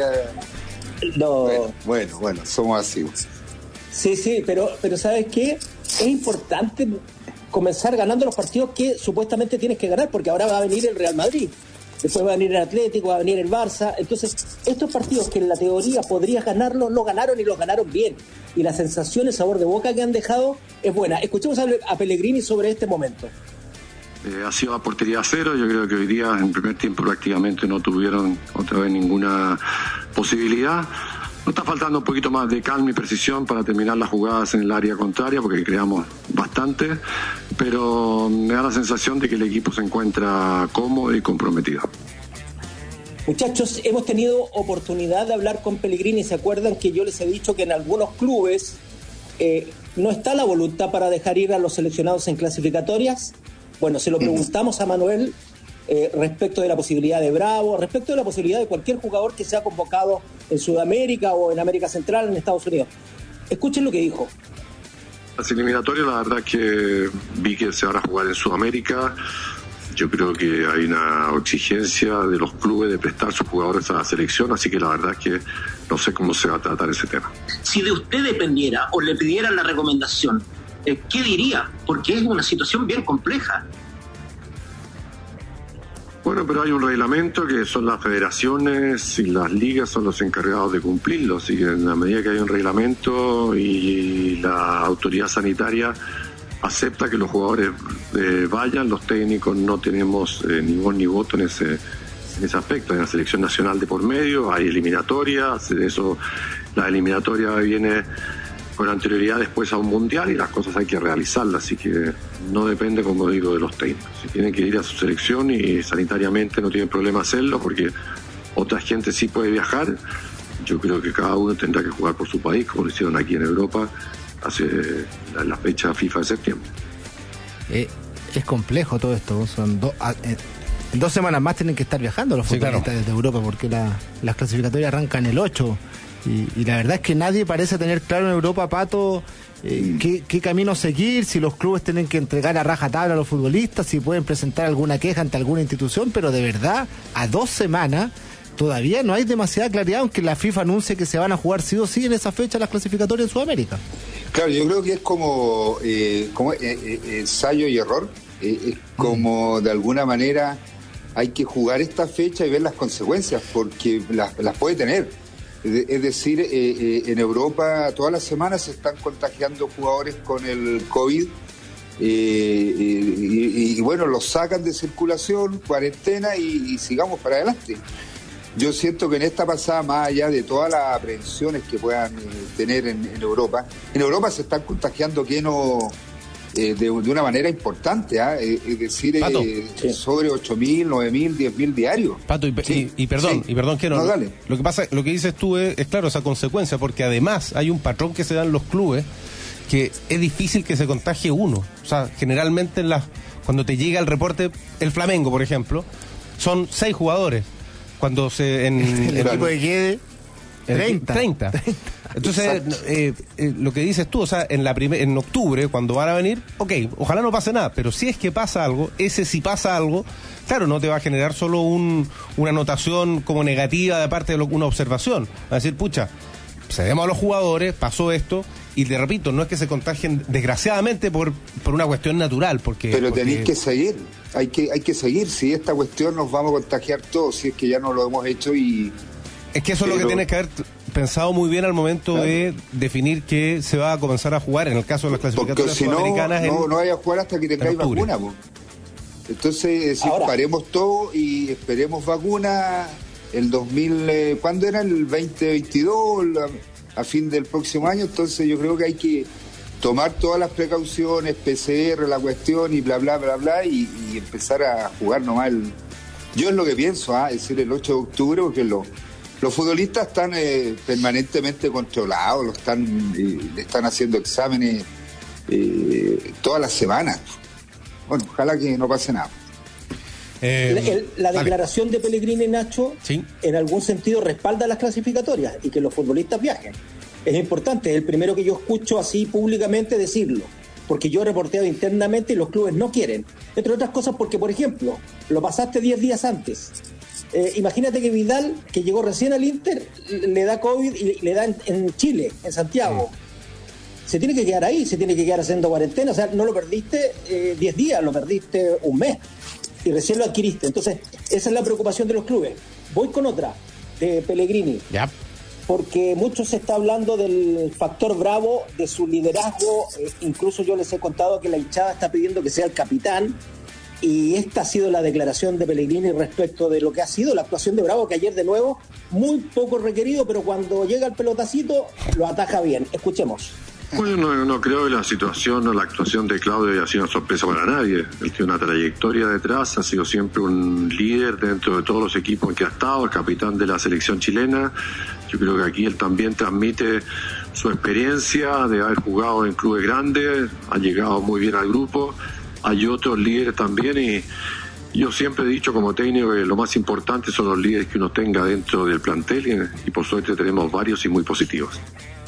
No. Bueno, bueno, bueno, somos así. Sí, sí, pero, pero ¿sabes qué? Es importante comenzar ganando los partidos que supuestamente tienes que ganar, porque ahora va a venir el Real Madrid. Después va a venir el Atlético, va a venir el Barça. Entonces, estos partidos que en la teoría podrías ganarlos, no ganaron y los ganaron bien. Y la sensación, el sabor de boca que han dejado es buena. Escuchemos a Pellegrini sobre este momento. Eh, ha sido a portería cero. Yo creo que hoy día, en primer tiempo, prácticamente no tuvieron otra vez ninguna posibilidad. Nos está faltando un poquito más de calma y precisión para terminar las jugadas en el área contraria, porque creamos bastante, pero me da la sensación de que el equipo se encuentra cómodo y comprometido. Muchachos, hemos tenido oportunidad de hablar con Pellegrini. ¿Se acuerdan que yo les he dicho que en algunos clubes eh, no está la voluntad para dejar ir a los seleccionados en clasificatorias? Bueno, se lo preguntamos a Manuel eh, respecto de la posibilidad de Bravo, respecto de la posibilidad de cualquier jugador que sea convocado en Sudamérica o en América Central, en Estados Unidos. Escuchen lo que dijo. Las eliminatorias, la verdad que vi que se van a jugar en Sudamérica. Yo creo que hay una exigencia de los clubes de prestar sus jugadores a la selección, así que la verdad es que no sé cómo se va a tratar ese tema. Si de usted dependiera o le pidieran la recomendación, ¿qué diría? Porque es una situación bien compleja. Bueno, pero hay un reglamento que son las federaciones y las ligas son los encargados de cumplirlo, así que en la medida que hay un reglamento y la autoridad sanitaria acepta que los jugadores eh, vayan, los técnicos no tenemos eh, ni voz ni voto en ese, en ese aspecto. Hay una selección nacional de por medio, hay eliminatorias, eso, la eliminatoria viene con anterioridad después a un mundial y las cosas hay que realizarlas, así que no depende, como digo, de los técnicos. Si tienen que ir a su selección y sanitariamente no tienen problema hacerlo porque otra gente sí puede viajar, yo creo que cada uno tendrá que jugar por su país, como lo hicieron aquí en Europa hace la, la fecha FIFA de septiembre. Eh, es complejo todo esto, son dos... Eh, en dos semanas más tienen que estar viajando los futbolistas sí, claro. desde Europa porque la, las clasificatorias arrancan el ocho. Y, y la verdad es que nadie parece tener claro en Europa, Pato, eh, qué, qué camino seguir, si los clubes tienen que entregar a rajatabla a los futbolistas, si pueden presentar alguna queja ante alguna institución, pero de verdad, a dos semanas todavía no hay demasiada claridad, aunque la FIFA anuncie que se van a jugar sí o sí en esa fecha las clasificatorias en Sudamérica. Claro, yo creo que es como, eh, como eh, eh, ensayo y error, eh, es como mm. de alguna manera hay que jugar esta fecha y ver las consecuencias, porque las, las puede tener. Es decir, eh, eh, en Europa todas las semanas se están contagiando jugadores con el COVID eh, eh, y, y bueno, los sacan de circulación, cuarentena y, y sigamos para adelante. Yo siento que en esta pasada, más allá de todas las aprehensiones que puedan eh, tener en, en Europa, en Europa se están contagiando que no... Eh, de, de una manera importante, ¿eh? es decir, Pato, eh, sí. sobre ocho mil, nueve mil, diez mil diarios. Pato, y, sí. y, y perdón, sí. y perdón que no, no lo, dale. lo que pasa, lo que dices tú es, es claro, esa consecuencia, porque además hay un patrón que se da en los clubes que es difícil que se contagie uno. O sea, generalmente en las, cuando te llega el reporte, el Flamengo, por ejemplo, son seis jugadores. Cuando se en el en, equipo de quede treinta. treinta. Entonces, eh, eh, lo que dices tú, o sea, en la primer, en octubre, cuando van a venir, ok, ojalá no pase nada, pero si es que pasa algo, ese si pasa algo, claro, no te va a generar solo un, una anotación como negativa de parte de lo, una observación. Va a decir, pucha, cedemos a los jugadores, pasó esto, y te repito, no es que se contagien, desgraciadamente, por, por una cuestión natural, porque... Pero porque... tenéis que seguir, hay que, hay que seguir, si esta cuestión nos vamos a contagiar todos, si es que ya no lo hemos hecho y... Es que eso pero... es lo que tienes que haber pensado muy bien al momento claro. de definir que se va a comenzar a jugar, en el caso de las clasificatorias si sudamericanas. No, no, en, no vaya a jugar hasta que tengáis vacuna, po. Entonces, si paremos todo y esperemos vacuna el dos mil, eh, ¿cuándo era? El veinte veintidós, la, a fin del próximo año. Entonces yo creo que hay que tomar todas las precauciones, P C R, la cuestión y bla, bla, bla, bla, y, y empezar a jugar nomás. El, yo es lo que pienso, ¿ah? Es decir, el ocho de octubre, porque lo, los futbolistas están eh, permanentemente controlados, lo están, eh, le están haciendo exámenes eh, todas las semanas. Bueno, ojalá que no pase nada. Eh, la, el, la declaración de Pellegrini, Nacho, ¿sí? En algún sentido respalda las clasificatorias y que los futbolistas viajen. Es importante, es el primero que yo escucho así públicamente decirlo, porque yo he reporteado internamente y los clubes no quieren. Entre otras cosas porque, por ejemplo, lo pasaste diez días antes. Eh, imagínate que Vidal, que llegó recién al Inter, le da COVID y le da en, en Chile, en Santiago. Mm. Se tiene que quedar ahí, se tiene que quedar haciendo cuarentena. O sea, no lo perdiste diez eh, días, lo perdiste un mes. Y recién lo adquiriste. Entonces, esa es la preocupación de los clubes. Voy con otra, de Pellegrini. Yep. Porque mucho se está hablando del factor Bravo, de su liderazgo. Eh, incluso yo les he contado que la hinchada está pidiendo que sea el capitán. Y esta ha sido la declaración de Pellegrini respecto de lo que ha sido la actuación de Bravo, que ayer de nuevo, muy poco requerido, pero cuando llega el pelotacito, lo ataja bien. Escuchemos. Bueno, no, no creo que la situación o la actuación de Claudio haya sido una sorpresa para nadie. Él tiene una trayectoria detrás, ha sido siempre un líder dentro de todos los equipos en que ha estado, el capitán de la selección chilena. Yo creo que aquí él también transmite su experiencia de haber jugado en clubes grandes, ha llegado muy bien al grupo. Hay otros líderes también y yo siempre he dicho como técnico que lo más importante son los líderes que uno tenga dentro del plantel y, y por suerte tenemos varios y muy positivos.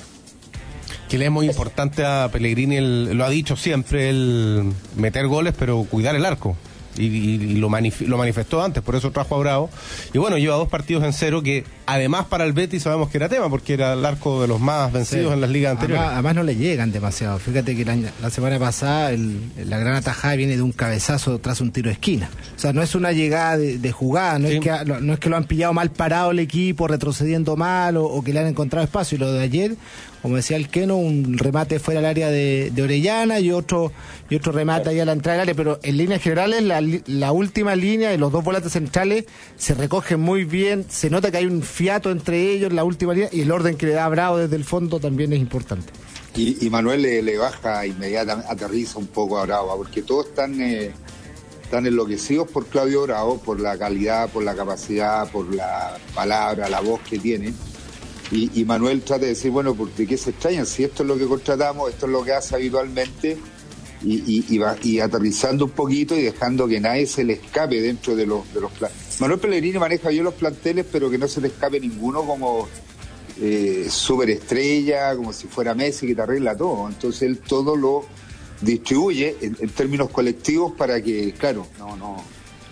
Que le es muy importante a Pellegrini, el, lo ha dicho siempre, el meter goles, pero cuidar el arco. Y, y, y lo, manif- lo manifestó antes, por eso trajo a Bravo. Y bueno, lleva dos partidos en cero, que además para el Betis sabemos que era tema, porque era el arco de los más vencidos sí. en las ligas anteriores. Además, además no le llegan demasiado. Fíjate que la, la semana pasada el, la gran atajada viene de un cabezazo tras un tiro de esquina. O sea, no es una llegada de, de jugada, no, sí. es que, no, no es que lo han pillado mal parado el equipo, retrocediendo mal, o, o que le han encontrado espacio. Y lo de ayer, como decía el Keno, un remate fuera del área de, de Orellana y otro y otro remate ahí a la entrada del área, pero en líneas generales la, la última línea de los dos volantes centrales se recogen muy bien, se nota que hay un fiato entre ellos, la última línea, y el orden que le da Bravo desde el fondo también es importante. Y, y Manuel le, le baja inmediatamente, aterriza un poco a Bravo, porque todos están, eh, están enloquecidos por Claudio Bravo, por la calidad, por la capacidad, por la palabra, la voz que tiene. Y, y Manuel trata de decir, bueno, ¿de qué se extrañan? Si esto es lo que contratamos, esto es lo que hace habitualmente, y, y, y, va, y aterrizando un poquito y dejando que nadie se le escape dentro de los, de los planteles. Manuel Pellegrini maneja bien los planteles, pero que no se le escape ninguno como eh, superestrella, como si fuera Messi, que te arregla todo. Entonces él todo lo distribuye en, en términos colectivos para que, claro, no, no...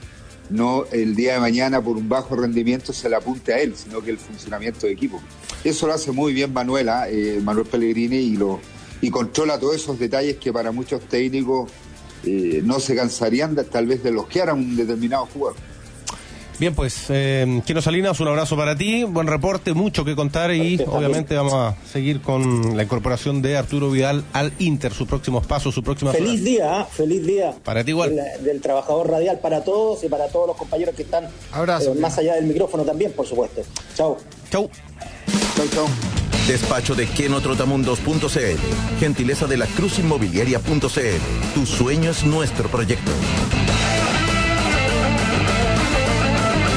no el día de mañana por un bajo rendimiento se le apunte a él, sino que el funcionamiento de equipo. Eso lo hace muy bien Manuela, eh, Manuel Pellegrini, y lo y controla todos esos detalles que para muchos técnicos eh, no se cansarían de, tal vez de elogiar a un determinado jugador. Bien, pues, eh, Keno Salinas, un abrazo para ti, buen reporte, mucho que contar y obviamente vamos a seguir con la incorporación de Arturo Vidal al Inter, sus próximos pasos, su próxima... Feliz día, ¿eh? Feliz día. Para ti igual. Del, del trabajador radial para todos y para todos los compañeros que están abrazo, eh, más allá del micrófono también, por supuesto. Chau. Chau. Chau, chau. Despacho de Keno Trotamundos punto c l. Gentileza de la Cruz Inmobiliaria punto c l. Tu sueño es nuestro proyecto.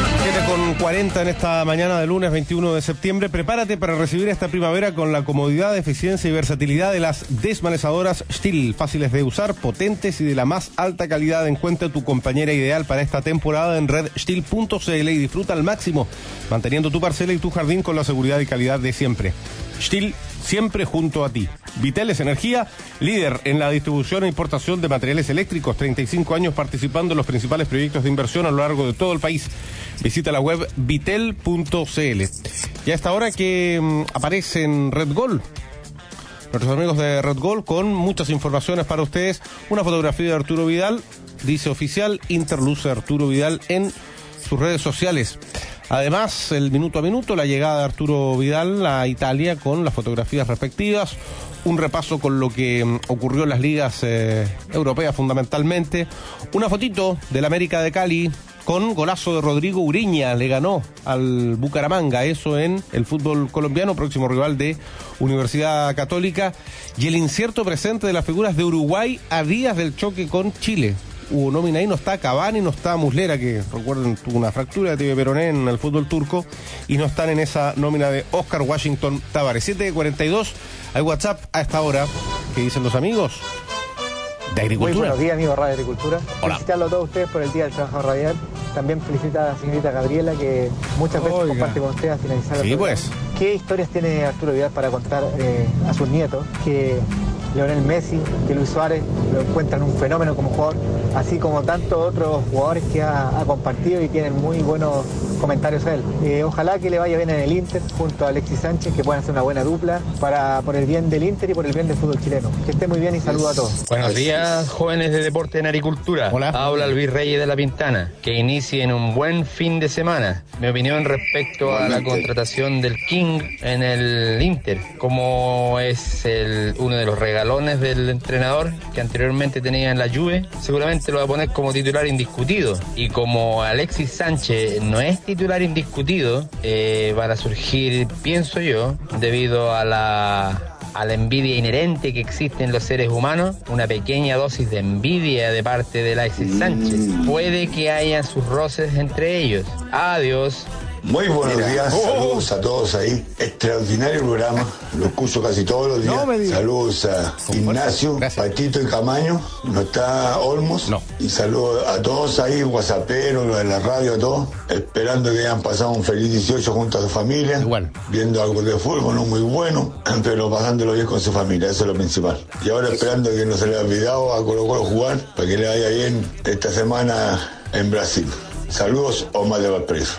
con cuarenta en esta mañana de lunes veintiuno de septiembre. Prepárate para recibir esta primavera con la comodidad, eficiencia y versatilidad de las desmalezadoras Stihl. Fáciles de usar, potentes y de la más alta calidad. Encuentra tu compañera ideal para esta temporada en red stihl punto c l y disfruta al máximo, manteniendo tu parcela y tu jardín con la seguridad y calidad de siempre. Stihl, siempre junto a ti. Viteles Energía, líder en la distribución e importación de materiales eléctricos, treinta y cinco años participando en los principales proyectos de inversión a lo largo de todo el país. Visita la web vitel punto c l. Y a esta hora que um, aparece en Red Gol, nuestros amigos de Red Gol, con muchas informaciones para ustedes. Una fotografía de Arturo Vidal, dice oficial, Interluce Arturo Vidal en sus redes sociales. Además, el minuto a minuto, la llegada de Arturo Vidal a Italia con las fotografías respectivas, un repaso con lo que um, ocurrió en las ligas eh, europeas fundamentalmente, una fotito del América de Cali con golazo de Rodrigo Uriña, le ganó al Bucaramanga, eso en el fútbol colombiano, próximo rival de Universidad Católica, y el incierto presente de las figuras de Uruguay a días del choque con Chile. Hubo nómina ahí, no está Cavani, no está Muslera, que recuerden tuvo una fractura de tibia peroné en el fútbol turco, y no están en esa nómina de Oscar Washington Tavares. siete cuarenta y dos, hay WhatsApp a esta hora. ¿Qué dicen los amigos de Agricultura? Muy buenos días, amigos de Radio Agricultura. Hola. Felicitarlo a todos ustedes por el Día del Trabajador Radial. También felicita a la señorita Gabriela, que muchas veces Oiga. comparte con ustedes a finalizar el Sí, programa. pues. ¿Qué historias tiene Arturo Vidal para contar eh, a sus nietos? Que Lionel Messi, que Luis Suárez lo encuentran un fenómeno como jugador, así como tantos otros jugadores que ha, ha compartido y tienen muy buenos comentarios a él. Eh, ojalá que le vaya bien en el Inter junto a Alexis Sánchez, que puedan hacer una buena dupla para por el bien del Inter y por el bien del fútbol chileno. Que esté muy bien y saludo a todos. Buenos días, jóvenes de Deporte en Agricultura. Hola. Habla Luis Reyes de La Pintana. Que inicien un buen fin de semana. Mi opinión respecto a la contratación del King en el Inter, como es el, uno de los regalones del entrenador que anteriormente tenía en la Juve, seguramente lo va a poner como titular indiscutido. Y como Alexis Sánchez no es titular indiscutido, eh, van a surgir, pienso yo, debido a la... a la envidia inherente que existe en los seres humanos, una pequeña dosis de envidia de parte de Alexis Sánchez. Puede que haya sus roces entre ellos. Adiós. Muy buenos Mira. días, Oh. saludos a todos ahí. Extraordinario programa, lo escucho casi todos los días. No me digas. Saludos a Ignacio, Patito y Camaño, no está Olmos. No. Y saludos a todos ahí, whatsapperos, los de la radio, a todos. Esperando que hayan pasado un feliz dieciocho junto a su familia. Igual. Viendo algo de fútbol, no muy bueno, pero pasándolo bien con su familia, eso es lo principal. Y ahora esperando que no se le haya olvidado a Colo Colo jugar, para que le vaya bien esta semana en Brasil. Saludos, Omar de Valparaíso.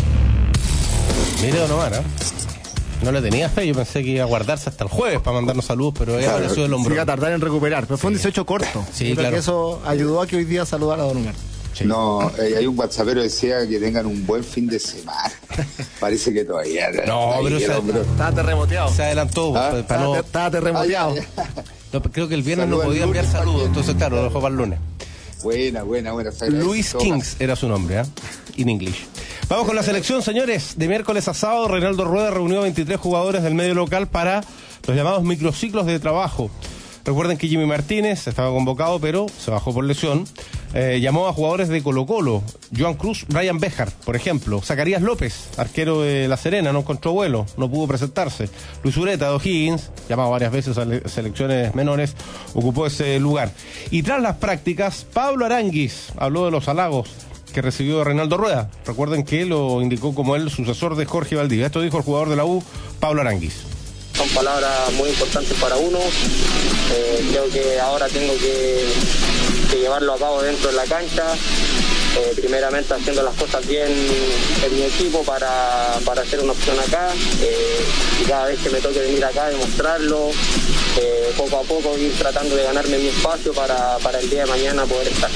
Mire, don Omar, ¿eh? No le tenía fe, yo pensé que iba a guardarse hasta el jueves para mandarnos saludos, pero ella apareció del hombro. Se iba a tardar en recuperar, pero fue un dieciocho corto. Sí, Yo creo claro. que eso ayudó a que hoy día saludara a Don Omar. Sí. No, eh, hay un whatsappero que decía que tengan un buen fin de semana. Parece que todavía. No, ahí pero el se, hombre. Estaba terremoteado. se adelantó. ¿Ah? pues, para no, Estaba, estaba terremoteado. Ay, ay, ay. no, creo que el viernes Saluda no podía el lunes enviar saludos, también. entonces claro, lo dejó para el lunes. Buena, buena, buena. se agradece Luis todo. Kings era su nombre, ¿eh? In English. Vamos con la selección, señores. De miércoles a sábado, Reinaldo Rueda reunió a veintitrés jugadores del medio local para los llamados microciclos de trabajo. Recuerden que Jimmy Martínez estaba convocado, pero se bajó por lesión. Eh, llamó a jugadores de Colo Colo, Joan Cruz, Brian Béjar, por ejemplo. Zacarías López, arquero de La Serena, no encontró vuelo, no pudo presentarse. Luis Ureta de O'Higgins, llamado varias veces a le- selecciones menores, ocupó ese lugar. Y tras las prácticas, Pablo Aranguis habló de los halagos que recibió Reinaldo Rueda. Recuerden que lo indicó como el sucesor de Jorge Valdivia. Esto dijo el jugador de la U, Pablo Aranguis. Son palabras muy importantes para uno. Eh, creo que ahora tengo que, que llevarlo a cabo dentro de la cancha. Eh, primeramente haciendo las cosas bien en mi equipo para, para hacer una opción acá. Eh, y cada vez que me toque venir acá, demostrarlo. Eh, poco a poco ir tratando de ganarme mi espacio para, para el día de mañana poder estar.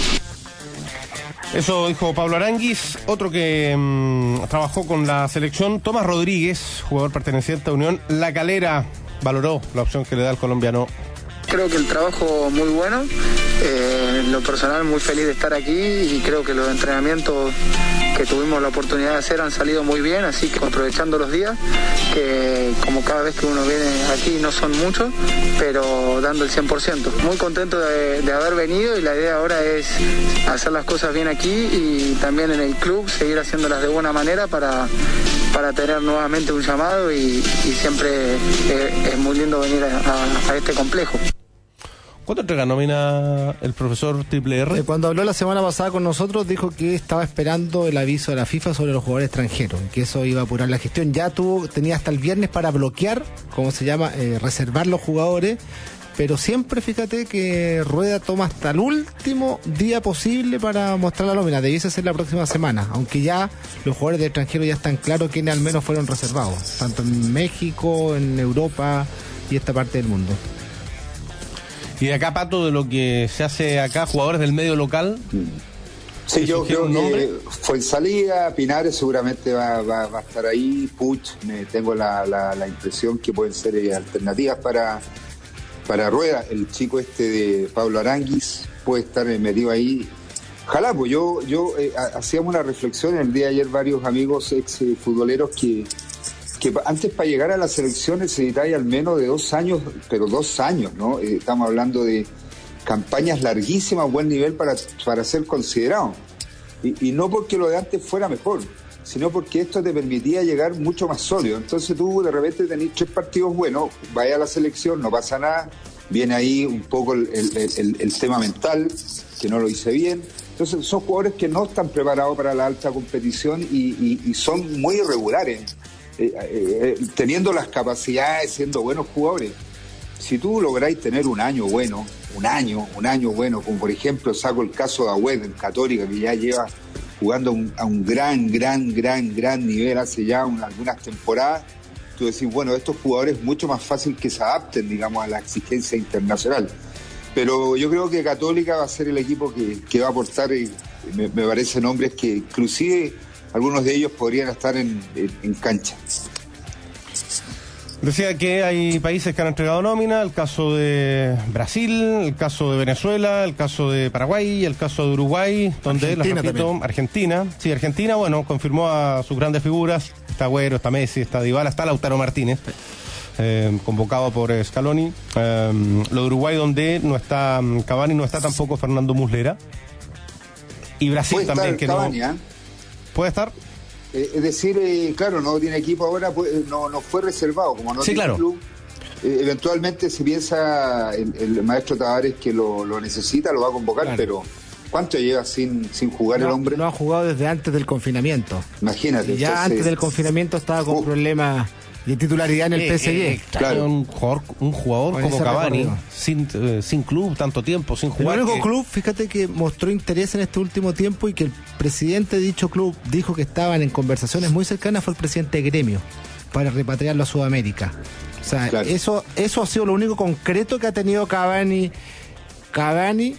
Eso dijo Pablo Aranguis. Otro que mmm, trabajó con la selección, Tomás Rodríguez, jugador perteneciente a Unión La Calera, valoró la opción que le da el colombiano. Creo que el trabajo muy bueno, eh, en lo personal muy feliz de estar aquí y creo que los entrenamientos que que tuvimos la oportunidad de hacer han salido muy bien, así que aprovechando los días, que como cada vez que uno viene aquí no son muchos, pero dando el cien por ciento. Muy contento de, de haber venido, y la idea ahora es hacer las cosas bien aquí y también en el club, seguir haciéndolas de buena manera para, para tener nuevamente un llamado, y, y siempre eh, es muy lindo venir a, a, a este complejo. ¿Cuánto entrega nómina el profesor Triple R? Eh, cuando habló la semana pasada con nosotros, dijo que estaba esperando el aviso de la FIFA sobre los jugadores extranjeros, que eso iba a apurar la gestión. Ya tuvo, tenía hasta el viernes para bloquear, como se llama, eh, reservar los jugadores, pero siempre fíjate que Rueda toma hasta el último día posible para mostrar la nómina. Debiese ser la próxima semana, aunque ya los jugadores de extranjeros ya están claros quiénes al menos fueron reservados, tanto en México, en Europa y esta parte del mundo. Y de acá, Pato, de lo que se hace acá, jugadores del medio local. Sí, yo creo que fue en salida, Pinares seguramente va, va, va a estar ahí, Puch, me tengo la, la, la impresión que pueden ser eh, alternativas para, para Rueda. El chico este de Pablo Aranguis puede estar metido ahí. Ojalá, pues yo, yo eh, hacíamos una reflexión el día de ayer, varios amigos ex eh, futboleros que que antes para llegar a la selección necesitáis al menos de dos años, pero dos años, ¿no? Eh, estamos hablando de campañas larguísimas, buen nivel para, para ser considerado. Y, y no porque lo de antes fuera mejor, sino porque esto te permitía llegar mucho más sólido. Entonces tú de repente tenés tres partidos buenos, vaya a la selección, no pasa nada, viene ahí un poco el, el, el, el tema mental, que no lo hice bien. Entonces son jugadores que no están preparados para la alta competición y, y, y son muy irregulares. Eh, eh, eh, teniendo las capacidades, siendo buenos jugadores. Si tú lográis tener un año bueno, un año, un año bueno, como por ejemplo saco el caso de Agüed en Católica, que ya lleva jugando un, a un gran, gran, gran, gran nivel hace ya un, algunas temporadas, tú decís, bueno, estos jugadores es mucho más fácil que se adapten, digamos, a la exigencia internacional. Pero yo creo que Católica va a ser el equipo que, que va a aportar, y me, me parecen nombres que inclusive algunos de ellos podrían estar en, en, en cancha. Decía que hay países que han entregado nómina, el caso de Brasil, el caso de Venezuela, el caso de Paraguay, el caso de Uruguay, donde, les repito, también. Argentina. Sí, Argentina, bueno, confirmó a sus grandes figuras. Está Agüero, está Messi, está Dybala, está Lautaro Martínez, eh, convocado por Scaloni. Eh, lo de Uruguay, donde no está Cavani, no está tampoco Fernando Muslera. Y Brasil también, que Cavani, no... ¿eh? ¿Puede estar? Eh, es decir, eh, claro, no tiene equipo ahora, pues, no, no fue reservado, como no sí, tiene claro. club. Eh, eventualmente se piensa el, el maestro Tavares que lo, lo necesita, lo va a convocar, claro. Pero ¿cuánto lleva sin, sin jugar no, el hombre? No ha jugado desde antes del confinamiento. Imagínate. Ya entonces, antes del confinamiento estaba con uh, problemas de titularidad en el eh, P S G. Eh, claro. Un jugador, un jugador como Cavani, sin, eh, sin club tanto tiempo, sin jugar. El único que... club, fíjate, que mostró interés en este último tiempo y que el presidente de dicho club dijo que estaban en conversaciones muy cercanas fue el presidente de Gremio para repatriarlo a Sudamérica. O sea, claro. eso, eso ha sido lo único concreto que ha tenido Cavani. Cavani,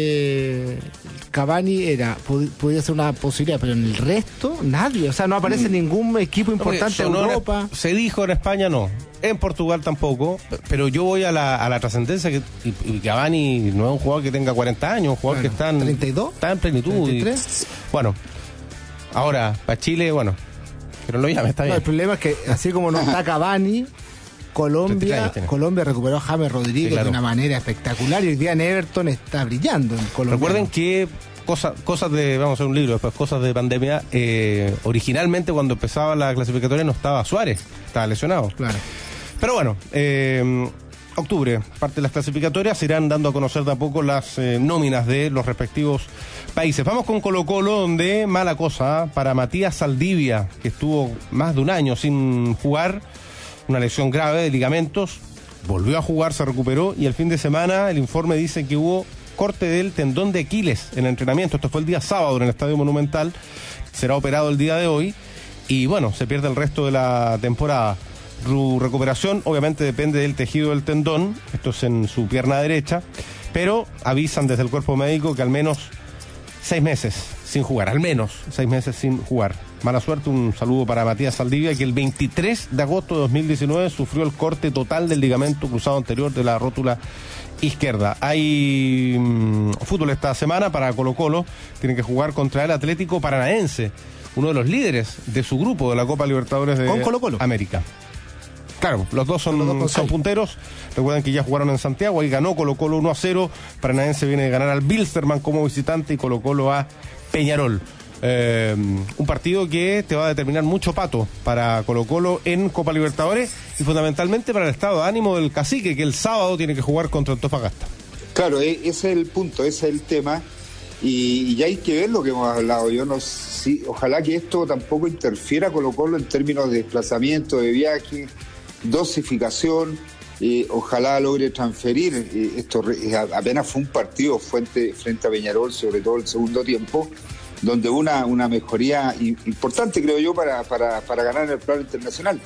eh, Cavani era, pod- podía ser una posibilidad, pero en el resto, nadie. O sea, no aparece mm. ningún equipo importante en Europa. Se dijo en España no, en Portugal tampoco, pero yo voy a la, a la trascendencia que y, y Cavani no es un jugador que tenga cuarenta años, un jugador bueno, que está en, ¿treinta y dos? Está en plenitud. ¿treinta y tres? Y, bueno, ahora, para Chile, bueno, pero no llame, está bien. No, el problema es que así como no está Cavani, Colombia Colombia recuperó a James Rodríguez, sí, claro, de una manera espectacular, y hoy día en Everton está brillando en Colombia. Recuerden que cosas cosas de, vamos a hacer un libro después, cosas de pandemia, eh, originalmente cuando empezaba la clasificatoria no estaba Suárez, estaba lesionado. Claro. Pero bueno, eh, octubre, parte de las clasificatorias, se irán dando a conocer de a poco las eh, nóminas de los respectivos países. Vamos con Colo Colo, donde mala cosa ¿eh? para Matías Saldivia, que estuvo más de un año sin jugar, una lesión grave de ligamentos, volvió a jugar, se recuperó, y el fin de semana el informe dice que hubo corte del tendón de Aquiles en el entrenamiento. Esto fue el día sábado en el Estadio Monumental, será operado el día de hoy, y bueno, se pierde el resto de la temporada. Su recuperación obviamente depende del tejido del tendón, esto es en su pierna derecha, pero avisan desde el cuerpo médico que al menos seis meses sin jugar, al menos seis meses sin jugar. Mala suerte, un saludo para Matías Saldivia, que el veintitrés de agosto de dos mil diecinueve sufrió el corte total del ligamento cruzado anterior de la rótula izquierda. Hay mmm, fútbol esta semana para Colo Colo, tienen que jugar contra el Atlético Paranaense uno de los líderes de su grupo de la Copa Libertadores de Con Colo-Colo. América. Claro, los dos son, los dos son punteros. Recuerden que ya jugaron en Santiago, ahí ganó Colo-Colo uno a cero. Paranaense viene de ganar al Bilsterman como visitante y Colo-Colo a Peñarol. Eh, un partido que te va a determinar mucho, Pato, para Colo-Colo en Copa Libertadores y fundamentalmente para el estado de ánimo del cacique, que el sábado tiene que jugar contra Antofagasta. Claro, ese es el punto, ese es el tema. Y, y hay que ver lo que hemos hablado. Yo no sí, ojalá que esto tampoco interfiera Colo-Colo en términos de desplazamiento, de viaje, dosificación. Eh, ojalá logre transferir. Eh, esto re, apenas fue un partido frente, frente a Peñarol, sobre todo el segundo tiempo, donde una, una mejoría importante, creo yo, para, para, para ganar en el plano internacional.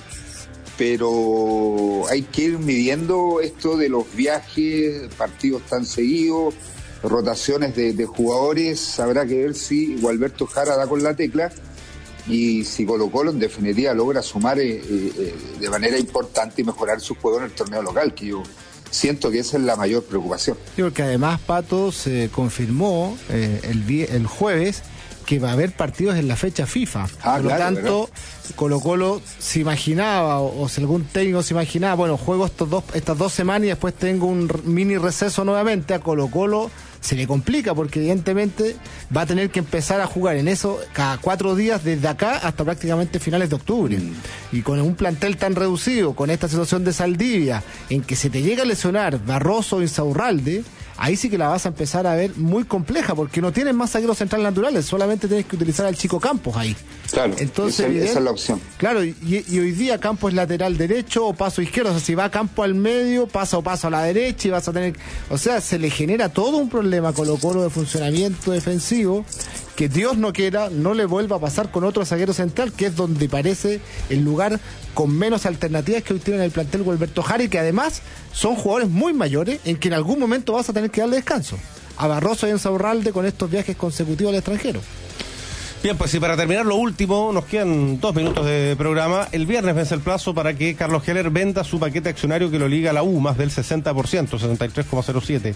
Pero hay que ir midiendo esto de los viajes, partidos tan seguidos, rotaciones de, de jugadores. Habrá que ver si Gualberto Jara da con la tecla y si Colo-Colo en definitiva logra sumar eh, eh, de manera importante y mejorar su juego en el torneo local, que yo siento que esa es la mayor preocupación. Sí, porque además, Pato, se confirmó eh, el, el jueves que va a haber partidos en la fecha FIFA. Ah, Por lo claro, tanto, ¿verdad? Colo-Colo se imaginaba, o, o si algún técnico se imaginaba, bueno, juego estos dos, estas dos semanas y después tengo un mini receso nuevamente, a Colo-Colo se le complica porque evidentemente va a tener que empezar a jugar en eso cada cuatro días desde acá hasta prácticamente finales de octubre. Mm. Y con un plantel tan reducido, con esta situación de Saldivia, en que se te llega a lesionar Barroso o Insaurralde, ahí sí que la vas a empezar a ver muy compleja, porque no tienes más zagueros centrales naturales, solamente tienes que utilizar al Chico Campos ahí. Claro, entonces, esa, evidente, esa es la opción. Claro, y, y hoy día Campos es lateral derecho o paso izquierdo, o sea, si va Campos al medio, pasa o paso a la derecha y vas a tener... O sea, se le genera todo un problema a Colo-Colo de funcionamiento defensivo, que Dios no quiera, no le vuelva a pasar con otro zaguero central, que es donde parece el lugar con menos alternativas que hoy tiene en el plantel Gualberto Jara, y que además son jugadores muy mayores en que en algún momento vas a tener que darle descanso a Barroso y a Insaurralde con estos viajes consecutivos al extranjero. Bien, pues y para terminar lo último, nos quedan dos minutos de programa. El viernes vence el plazo para que Carlos Heller venda su paquete accionario que lo liga a la U, más del sesenta por ciento, setenta y tres coma cero siete.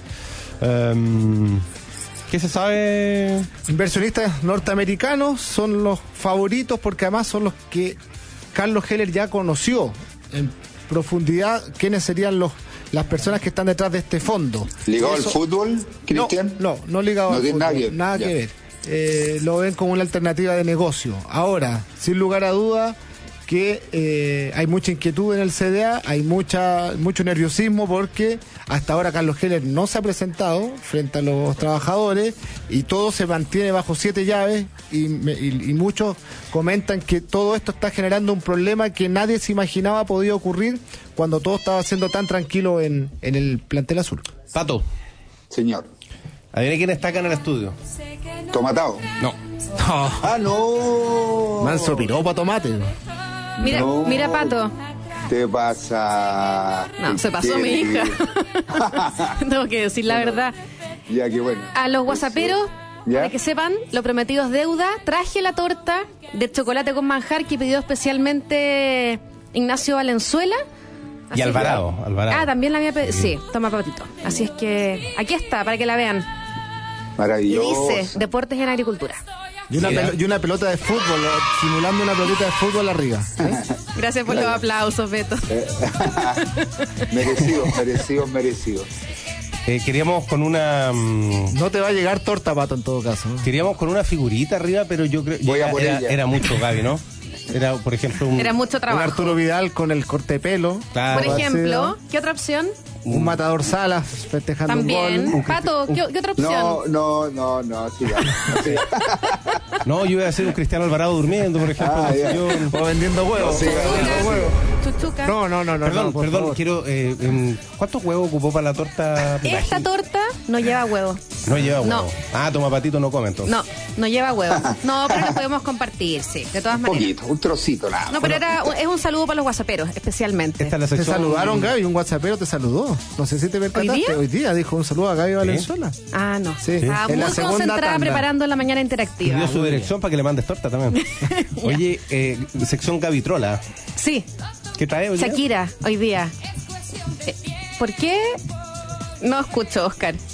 Um, ¿Qué se sabe? Inversionistas norteamericanos son los favoritos porque además son los que Carlos Heller ya conoció en profundidad quiénes serían los las personas que están detrás de este fondo. ¿Ligado al fútbol, Cristian? No, no, no ligado no al tiene fútbol. Nada que, nada que ver. Eh, lo ven como una alternativa de negocio. Ahora, sin lugar a duda que eh, hay mucha inquietud en el C D A, hay mucha mucho nerviosismo porque hasta ahora Carlos Heller no se ha presentado frente a los trabajadores y todo se mantiene bajo siete llaves y, y, y muchos comentan que todo esto está generando un problema que nadie se imaginaba podía ocurrir cuando todo estaba siendo tan tranquilo en, en el plantel azul. Pato. Señor. Adivina quién está acá en el estudio. Tomatado. No. Ah, no. Manso piropo tomate. Mira, no. mira, Pato. ¿Qué pasa? No, se pasó mi hija. Tengo que decir la bueno, verdad. Ya, qué bueno. A los whatsapperos, ¿ya? para que sepan, lo prometido es deuda. Traje la torta de chocolate con manjar que pidió especialmente Ignacio Valenzuela. Así y Alvarado, que... Alvarado. Ah, también la había pedido. Sí, toma, Patito. Así es que aquí está, para que la vean. Maravilloso. Y dice, deportes en agricultura. Y una, pel- y una pelota de fútbol, simulando una pelota de fútbol arriba. ¿eh? Gracias por los aplausos, Beto. merecidos, merecidos, merecidos. Eh, queríamos con una... Um, no te va a llegar torta, Pato, en todo caso. Queríamos con una figurita arriba, pero yo creo que era, era, era mucho, Gaby, ¿no? Era, por ejemplo, un... Era mucho trabajo. Un Arturo Vidal con el corte de pelo. Claro. Por ejemplo, ¿qué otra opción? Un Matador Salas festejando También. un gol. Pato, ¿qué, ¿qué otra opción? No, no, no, no, sí, sí. No, yo iba a hacer un Cristiano Alvarado durmiendo, por ejemplo. Ah, yo... O vendiendo huevos. Sí, vendiendo huevos. Chuchuca. No, no, no, no. Perdón, no, perdón, favor. quiero... Eh, ¿Cuántos huevos ocupó para la torta? Esta torta no lleva huevo. No lleva huevo. No. Ah, toma patito, no come entonces. No, no lleva huevo. No, pero lo podemos compartir, sí, de todas un maneras. Un poquito, un trocito nada. No, pero era, es un saludo para los whatsapperos, especialmente. Esta es la Te sección... saludaron, Gaby, un whatsappero te saludó. No sé si te percataste. ¿Hoy día? Hoy día dijo un saludo a Gaby Valenzuela. Ah, no. Sí. Estaba En la muy segunda concentrada tanda. preparando la mañana Y interactiva. dio su dirección para que le mandes torta también. Oye, eh, sección Gavitrola. Sí, ¿Qué trae hoy día? Shakira, hoy día. Eh, ¿Por qué? No escucho, Oscar.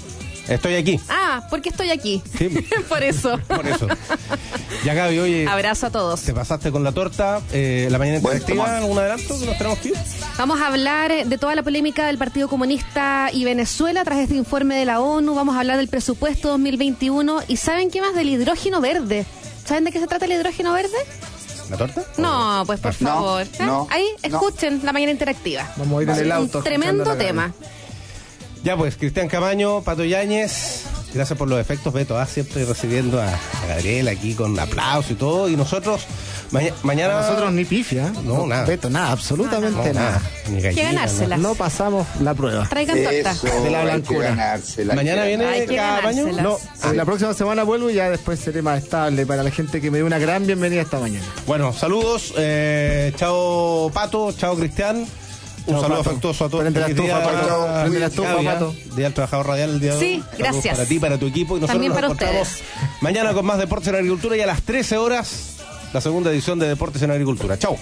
Estoy aquí. Ah, porque estoy aquí. Sí. Por eso. Por eso. Ya, Gaby, oye. Abrazo a todos. Te pasaste con la torta. Eh, ¿La mañana interactiva? ¿Algún adelanto que nos tenemos que ir? Vamos a hablar de toda la polémica del Partido Comunista y Venezuela tras este informe de la ONU. Vamos a hablar del presupuesto dos mil veintiuno. ¿Y saben qué más? Del hidrógeno verde. ¿Saben de qué se trata el hidrógeno verde? ¿La torta? No, pues por No, favor. ¿Eh? no, Ahí, no. escuchen la mañana interactiva. Vamos a ir en el auto. Un tremendo escuchando la tema. Ya pues, Cristian Camaño, Pato Yáñez, gracias por los efectos, Beto, ah, siempre recibiendo a, a Gabriel aquí con aplausos y todo, y nosotros maña, mañana... Nosotros ni pifia, ¿eh? No, nada. Beto, nada, absolutamente No, nada. nada. Ni gallina, Hay que ganárselas. No pasamos la prueba. Traigan torta. Eso, De la hay que blancura. ganársela, Mañana hay que viene Hay que Camaño. ganárselas. No. Sí, la próxima semana vuelvo y ya después seré más estable para la gente que me dio una gran bienvenida esta mañana. Bueno, saludos, eh, chao Pato, chao Cristian. Un Chao, saludo Pato. afectuoso a todos. Prende la Feliz estufa, día, Pato. Prende la estufa, Gaby, Pato. Día del Trabajador Radial el día de hoy. Sí, Saludos gracias. para ti, para tu equipo. Y nosotros También nos para encontramos ustedes. mañana con más Deportes en Agricultura y a las trece horas la segunda edición de Deportes en Agricultura. Chao.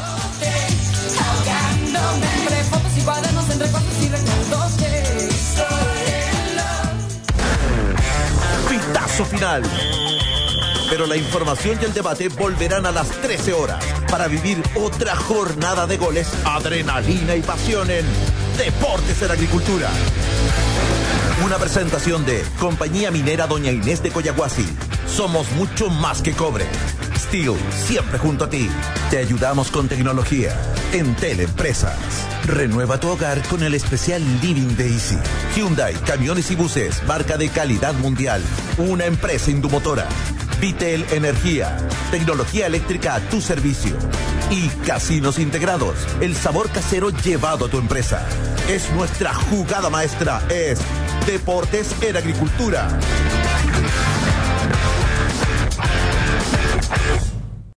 Entre fotos y cuadernos, entre cuartos y recuerdos que Pitazo final. Pero la información y el debate volverán a las trece horas para vivir otra jornada de goles, adrenalina y pasión en Deportes en Agricultura. Una presentación de Compañía Minera Doña Inés de Coyahuasi. Somos mucho más que cobre. Steel, siempre junto a ti. Te ayudamos con tecnología. Entel Empresas. Renueva tu hogar con el especial Living de Easy. Hyundai, camiones y buses, marca de calidad mundial. Una empresa indumotora. Vitel Energía, tecnología eléctrica a tu servicio. Y Casinos Integrados, el sabor casero llevado a tu empresa. Es nuestra jugada maestra, es Deportes en Agricultura.